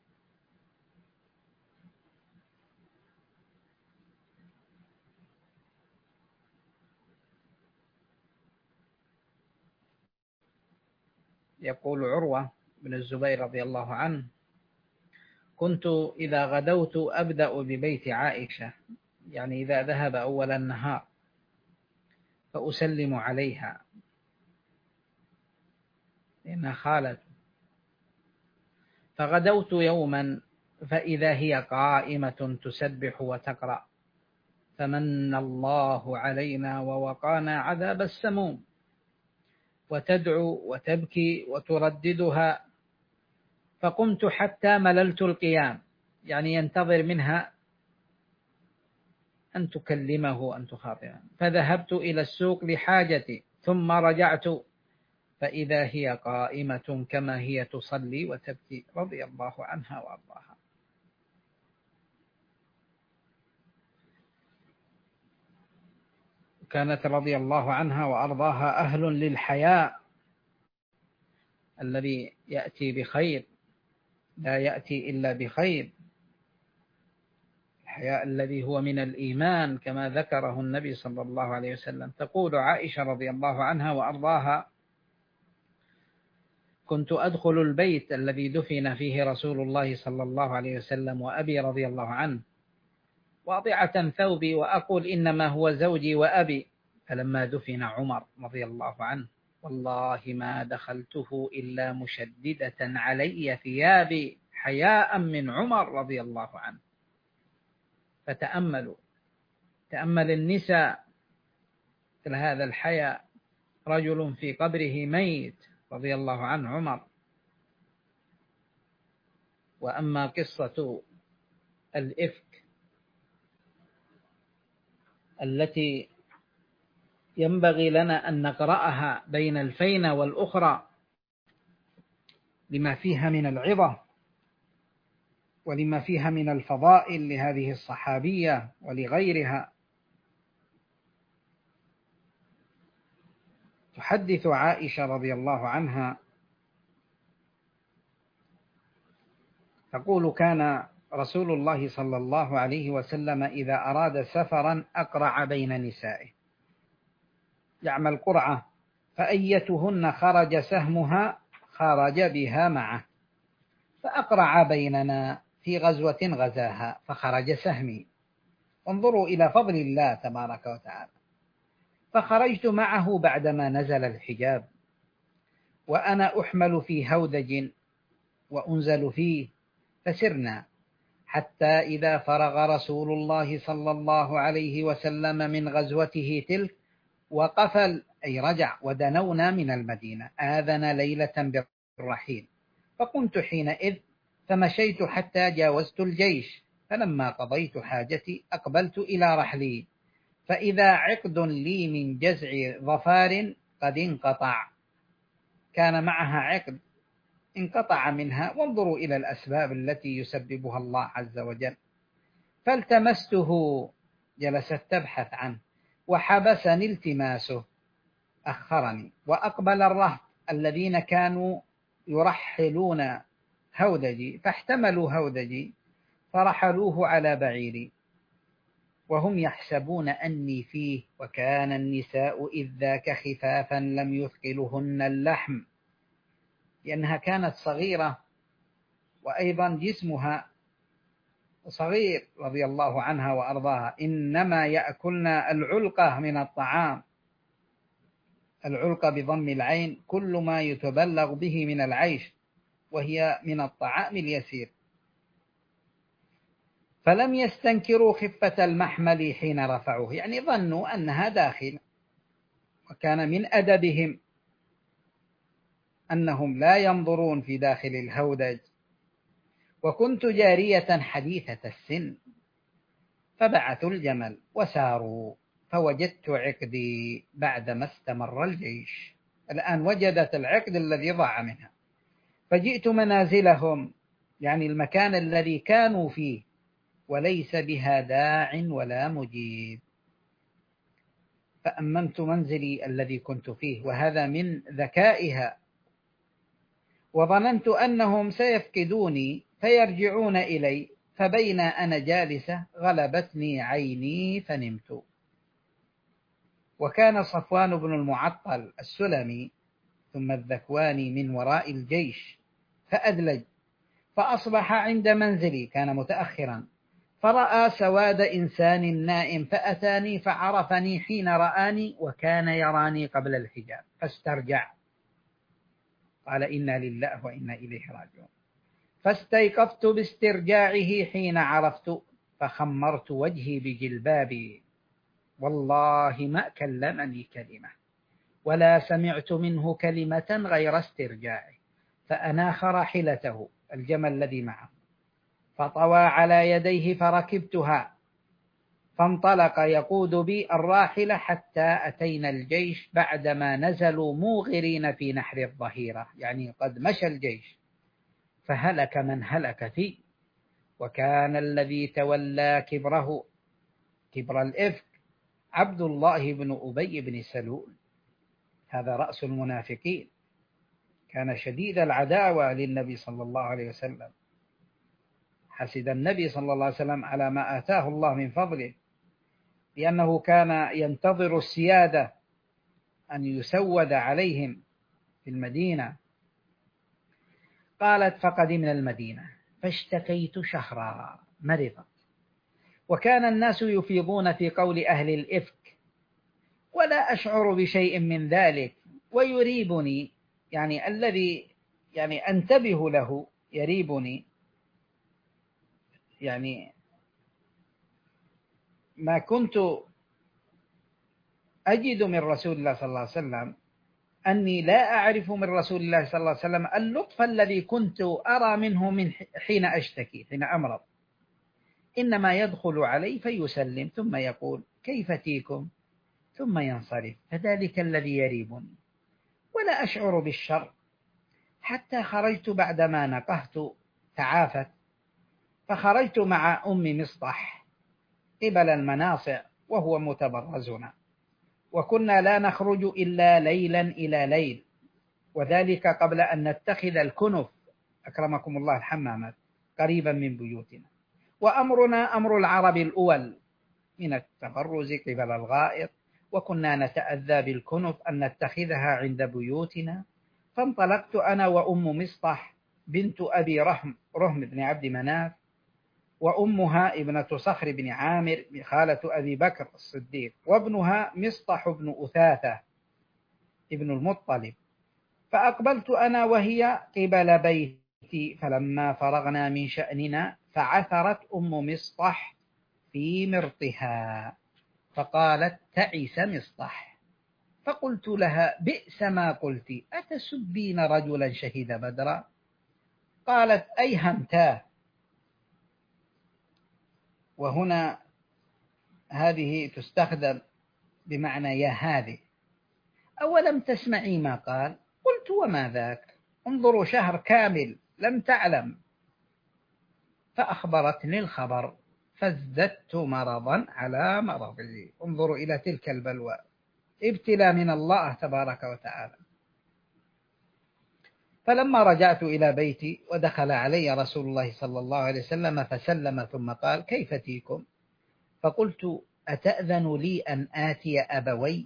يقول عروة بن الزبير رضي الله عنه: كنت إذا غدوت أبدأ ببيت عائشة، يعني إذا ذهب أول النهار، فأسلم عليها لأنها خالته. فغدوت يوما فإذا هي قائمة تسبح وتقرأ: فمن الله علينا ووقانا عذاب السموم، وتدعو وتبكي وترددها. فقمت حتى مللت القيام، يعني ينتظر منها أن تكلمه أن تخاطبه. فذهبت إلى السوق لحاجتي ثم رجعت فإذا هي قائمة كما هي تصلي وتبكي، رضي الله عنها وأرضاها. كانت رضي الله عنها وأرضاها أهل للحياء، الذي يأتي بخير، لا يأتي إلا بخير، الحياء الذي هو من الإيمان كما ذكره النبي صلى الله عليه وسلم. تقول عائشة رضي الله عنها وأرضاها: كنت أدخل البيت الذي دفن فيه رسول الله صلى الله عليه وسلم وأبي رضي الله عنه واضعة ثوبي وأقول إنما هو زوجي وأبي، فلما دفن عمر رضي الله عنه والله ما دخلته إلا مشددة علي ثيابي حياء من عمر رضي الله عنه. فتأملوا، تأمل النساء مثل هذا الحياء، رجل في قبره ميت رضي الله عنه عمر. وأما قصة الإفك التي ينبغي لنا أن نقرأها بين الفينة والأخرى لما فيها من العظة ولما فيها من الفضائل لهذه الصحابية ولغيرها. تحدث عائشة رضي الله عنها تقول: كان رسول الله صلى الله عليه وسلم إذا أراد سفرا أقرع بين نسائه، يعمل قرعة، فأيتهن خرج سهمها خرج بها معه، فأقرع بيننا في غزوة غزاها فخرج سهمي. انظروا إلى فضل الله تبارك وتعالى. فخرجت معه بعدما نزل الحجاب، وأنا أحمل في هودج وأنزل فيه، فسرنا حتى إذا فرغ رسول الله صلى الله عليه وسلم من غزوته تلك وقفل أي رجع ودنونا من المدينة، آذن ليلة بالرحيل، فقمت حينئذ فمشيت حتى جاوزت الجيش، فلما قضيت حاجتي أقبلت إلى رحلي، فإذا عقد لي من جزع ظفار قد انقطع، كان معها عقد انقطع منها، وانظروا إلى الأسباب التي يسببها الله عز وجل. فالتمسته، جلست تبحث عنه، وحبسني التماسه، أخرني، وأقبل الرهط الذين كانوا يرحلون هودجي، فاحتملوا هودجي فرحلوه على بعيري، وهم يحسبون أني فيه، وكان النساء إذ ذاك خفافا لم يثقلهن اللحم، لأنها كانت صغيرة وأيضا جسمها صغير رضي الله عنها وأرضاها، إنما يأكلن العلقة من الطعام، العلقة بضم العين كل ما يتبلغ به من العيش، وهي من الطعام اليسير. فلم يستنكروا خفة المحمل حين رفعوه، يعني ظنوا أنها داخل، وكان من أدبهم أنهم لا ينظرون في داخل الهودج. وكنت جارية حديثة السن، فبعثوا الجمل وساروا، فوجدت عقدي بعدما استمر الجيش، الآن وجدت العقد الذي ضاع منها، فجئت منازلهم، يعني المكان الذي كانوا فيه، وليس بها داع ولا مجيب، فأممت منزلي الذي كنت فيه، وهذا من ذكائها، وظننت أنهم سيفقدوني فيرجعون إلي، فبين أنا جالسة غلبتني عيني فنمت. وكان صفوان بن المعطل السلمي ثم الذكواني من وراء الجيش، فأدلج، فأصبح عند منزلي، كان متأخرا، فرأى سواد إنسان نائم، فأتاني فعرفني حين رآني، وكان يراني قبل الحجاب، فاسترجع، قال: إنا لله وإنا إليه راجعون. فاستيقظت باسترجاعه حين عرفت، فخمرت وجهي بجلبابي، والله ما كلمني كلمة ولا سمعت منه كلمة غير استرجاعه، فأناخ راحلته الجمل الذي معه، فطوى على يديه فركبتها، فانطلق يقود بي الراحلة حتى أتينا الجيش، بعدما نزلوا موغرين في نحر الظهيرة، يعني قد مشى الجيش، فهلك من هلك فيه. وكان الذي تولى كبره، كبر الإفك، عبد الله بن أبي بن سلول، هذا رأس المنافقين. كان شديد العداوة للنبي صلى الله عليه وسلم. حسد النبي صلى الله عليه وسلم على ما آتاه الله من فضله، لأنه كان ينتظر السيادة أن يسود عليهم في المدينة. قالت: فقدمنا المدينة فاشتكيت شهرا، مرضت، وكان الناس يفيضون في قول أهل الإفك، ولا أشعر بشيء من ذلك، ويريبني، يعني الذي يعني أنتبه له يريبني، يعني ما كنت أجد من رسول الله صلى الله عليه وسلم، أني لا أعرف من رسول الله صلى الله عليه وسلم اللطف الذي كنت أرى منه من حين أشتكي، حين أمرض. إنما يدخل علي فيسلم ثم يقول: كيف تيكم؟ ثم ينصرف، فذلك الذي يريبني، ولا أشعر بالشر. حتى خرجت بعدما نقهت تعافت، فخرجت مع أم مصطح قبل المناصع وهو متبرزنا، وكنا لا نخرج إلا ليلا إلى ليل، وذلك قبل أن نتخذ الكنف أكرمكم الله الحمامات قريبا من بيوتنا. وأمرنا أمر العرب الأول من التبرز قبل الغائط، وكنا نتأذى بالكنف أن نتخذها عند بيوتنا. فانطلقت أنا وأم مصطح بنت أبي رهم رهم بن عبد مناف، وأمها ابنة صخر بن عامر خالة أبي بكر الصديق، وابنها مصطح بن أثاثة ابن المطلب. فأقبلت أنا وهي قبل بيتي، فلما فرغنا من شأننا فعثرت أم مصطح في مرطها، فقالت: تعس مصطح. فقلت لها: بئس ما قلت، أتسبين رجلا شهد بدرا؟ قالت: أيهمتاه. وهنا هذه تستخدم بمعنى يا هذه. أولم تسمعي ما قال؟ قلت: وما ذاك؟ انظروا، شهر كامل لم تعلم. فأخبرتني الخبر، فازددت مرضا على مرضي. انظروا إلى تلك البلوى، ابتلاء من الله تبارك وتعالى. فلما رجعت إلى بيتي ودخل علي رسول الله صلى الله عليه وسلم فسلم ثم قال: كيف تيكم؟ فقلت: أتأذن لي أن آتي أبوي؟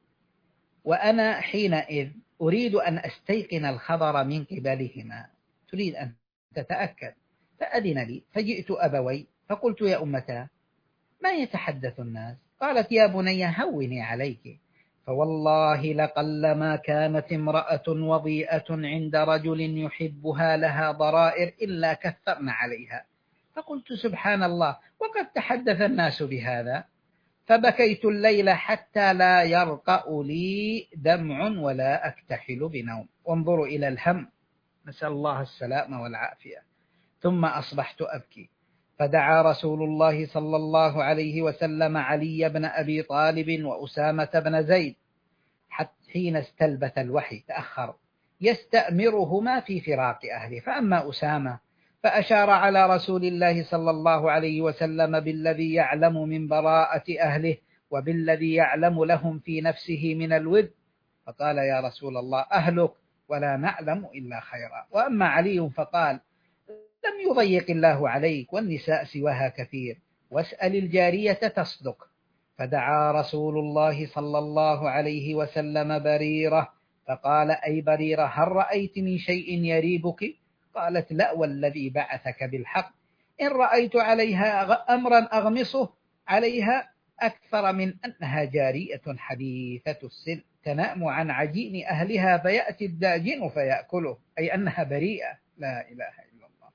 وأنا حينئذ أريد أن أستيقن الخبر من قبلهما، تريد أن تتأكد. فأذن لي، فجئت أبوي فقلت: يا أمتا، ما يتحدث الناس؟ قالت: يا بني هوني عليك، فوالله لقلما كانت امرأة وضيئة عند رجل يحبها لها ضرائر إلا كثرن عليها. فقلت: سبحان الله، وقد تحدث الناس بهذا. فبكيت الليل حتى لا يرقأ لي دمع ولا أكتحل بنوم. وانظروا إلى الهم، نسأل الله السلامة والعافية. ثم أصبحت أبكي، فدعا رسول الله صلى الله عليه وسلم علي بن أبي طالب وأسامة بن زيد، حتى حين استلبث الوحي تأخر، يستأمرهما في فراق أهله. فأما أسامة فأشار على رسول الله صلى الله عليه وسلم بالذي يعلم من براءة أهله وبالذي يعلم لهم في نفسه من الود، فقال: يا رسول الله، أهلك ولا نعلم إلا خيرا. وأما علي فقال: لم يضيق الله عليك، والنساء سواها كثير، واسأل الجارية تصدق. فدعا رسول الله صلى الله عليه وسلم بريرة فقال: أي بريرة، هل رأيت من شيء يريبك؟ قالت: لا والذي بعثك بالحق، إن رأيت عليها أمرا أغمصه عليها أكثر من أنها جارية حديثة السن تنام عن عجين أهلها فيأتي الداجن فيأكله، أي أنها بريئة، لا إله إلا الله.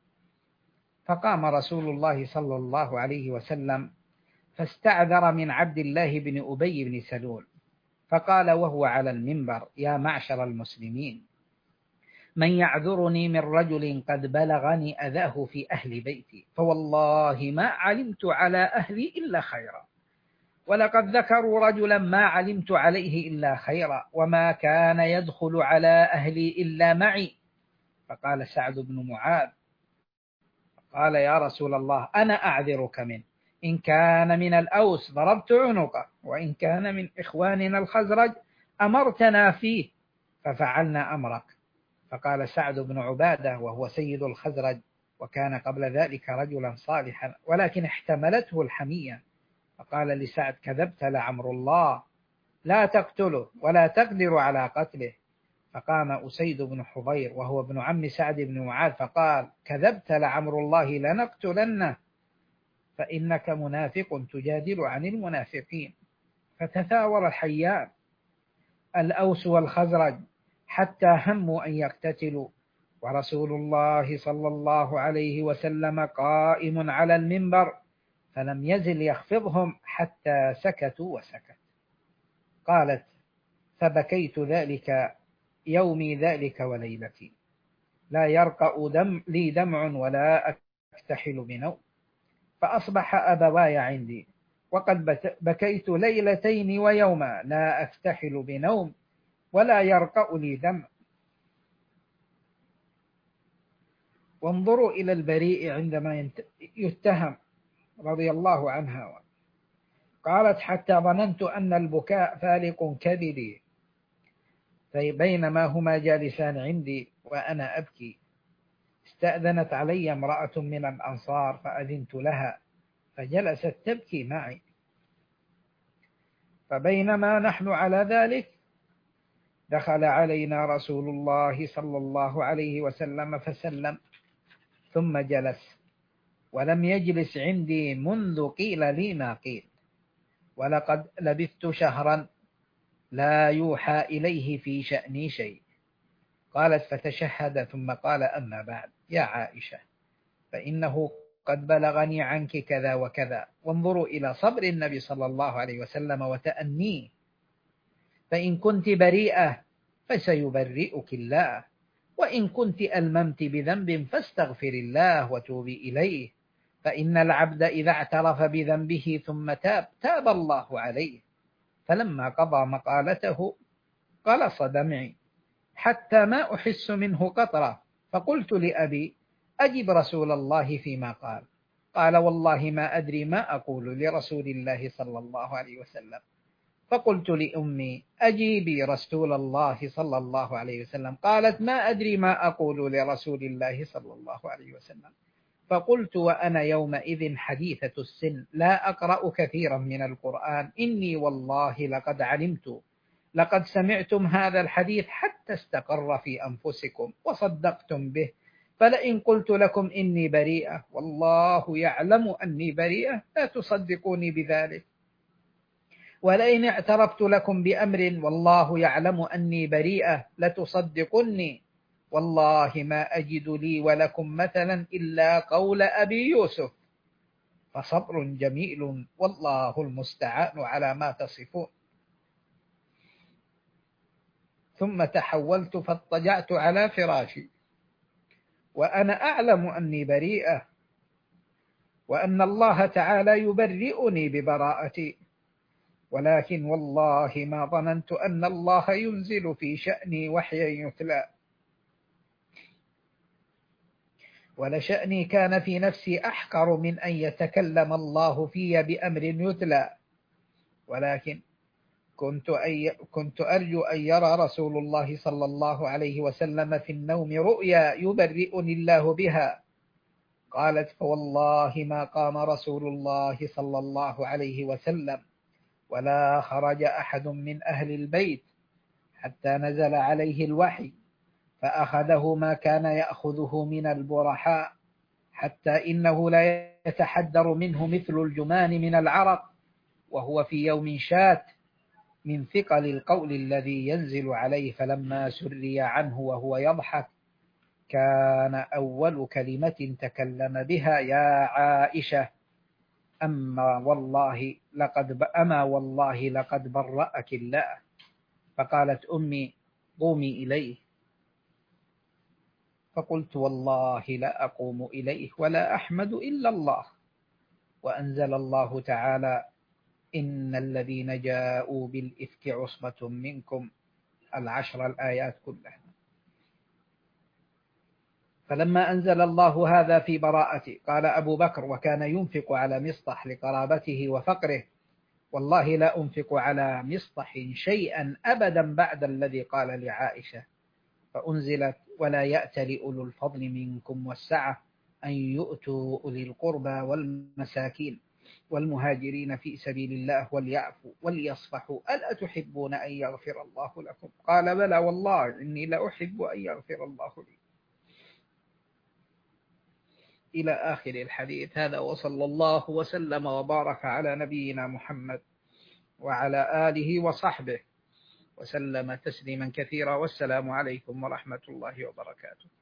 فقام رسول الله صلى الله عليه وسلم فاستعذر من عبد الله بن أبي بن سلول، فقال وهو على المنبر: يا معشر المسلمين، من يعذرني من رجل قد بلغني أذاه في أهل بيتي، فوالله ما علمت على أهلي إلا خيرا، ولقد ذكروا رجلا ما علمت عليه إلا خيرا، وما كان يدخل على أهلي إلا معي. فقال سعد بن معاذ: قال يا رسول الله، أنا أعذرك منه، إن كان من الأوس ضربت عنقه، وإن كان من إخواننا الخزرج أمرتنا فيه ففعلنا أمرك. فقال سعد بن عبادة وهو سيد الخزرج، وكان قبل ذلك رجلا صالحا ولكن احتملته الحمية، فقال لسعد: كذبت لعمر الله، لا تقتله ولا تقدر على قتله. فقام أسيد بن حضير وهو ابن عم سعد بن معاذ فقال: كذبت لعمر الله، لنقتلنه، فإنك منافق تجادل عن المنافقين. فتثاور الحيان الأوس والخزرج حتى هموا أن يقتتلوا، ورسول الله صلى الله عليه وسلم قائم على المنبر، فلم يزل يخفضهم حتى سكتوا وسكت. قالت: فبكيت ذلك يومي ذلك وليلتي، لا يرقأ دم لي دمع ولا أكتحل بنوم، فأصبح أبواي عندي، وقد بكيت ليلتين ويوما، لا أكتحل بنوم ولا يرقأ لي دمع. وانظروا إلى البريء عندما يتهم رضي الله عنها. قالت: حتى ظننت أن البكاء فالق كبدي، فبينما هما جالسان عندي وأنا أبكي، استأذنت علي امرأة من الأنصار فأذنت لها، فجلست تبكي معي، فبينما نحن على ذلك دخل علينا رسول الله صلى الله عليه وسلم فسلم، ثم جلس، ولم يجلس عندي منذ قيل لي ما قيل، ولقد لبثت شهرا لا يوحى إليه في شأني شيء. قالت: فتشهد ثم قال: أما بعد يا عائشة، فإنه قد بلغني عنك كذا وكذا. وانظروا إلى صبر النبي صلى الله عليه وسلم وتأنيه، فإن كنت بريئة فسيبرئك الله، وإن كنت ألممت بذنب فاستغفر الله وتوبي إليه، فإن العبد إذا اعترف بذنبه ثم تاب تاب الله عليه. فلما قضى مقالته قلص دمعي حتى ما أحس منه قطرة، فقلت لأبي: أجب رسول الله فيما قال. قال: والله ما أدري ما أقول لرسول الله صلى الله عليه وسلم. فقلت لأمي: أجيبي رسول الله صلى الله عليه وسلم. قالت: ما أدري ما أقول لرسول الله صلى الله عليه وسلم. فقلت وأنا يومئذ حديثة السن لا أقرأ كثيرا من القرآن: إني والله لقد علمت، لقد سمعتم هذا الحديث حتى استقر في أنفسكم وصدقتم به، فلئن قلت لكم إني بريئة والله يعلم أني بريئة لا تصدقوني بذلك، ولئن اعترفت لكم بأمر والله يعلم أني بريئة لتصدقني، والله ما أجد لي ولكم مثلا إلا قول أبي يوسف، فصبر جميل والله المستعان على ما تصفون. ثم تحولت فاضطجعت على فراشي وأنا أعلم أني بريئة، وأن الله تعالى يبرئني ببراءتي، ولكن والله ما ظننت أن الله ينزل في شأني وحيا يتلى، ولشأني كان في نفسي أحقر من أن يتكلم الله في بأمر يتلى، ولكن كنت, أي كنت أرجو أن يرى رسول الله صلى الله عليه وسلم في النوم رؤيا يبرئني الله بها. قالت: فوالله ما قام رسول الله صلى الله عليه وسلم ولا خرج أحد من أهل البيت حتى نزل عليه الوحي، فأخذه ما كان يأخذه من البرحاء، حتى إنه لا يتحدر منه مثل الجمان من العرق، وهو في يوم شات من ثقل القول الذي ينزل عليه. فلما سري عنه وهو يضحك كان أول كلمة تكلم بها: يا عائشة، أما والله لقد أما والله لقد برأك الله. فقالت أمي: قومي إليه. فقلت: والله لا أقوم إليه ولا أحمد إلا الله. وأنزل الله تعالى: إن الذين جاءوا بالإفك عصبة منكم، العشر الآيات كلها. فلما أنزل الله هذا في براءتي قال أبو بكر وكان ينفق على مصطح لقرابته وفقره: والله لا أنفق على مصطح شيئا أبدا بعد الذي قال لعائشة. فأنزلت: ولا يأتل أولو الفضل منكم والسعة أن يؤتوا أولي القربى والمساكين والمهاجرين في سبيل الله وليعفوا وليصفحوا ألا تحبون أن يغفر الله لكم؟ قال بلى والله إني لأحب أن يغفر الله لي، إلى آخر الحديث. هذا وصلى الله وسلم وبارك على نبينا محمد وعلى آله وصحبه وسلم تسليما كثيرا، والسلام عليكم ورحمة الله وبركاته.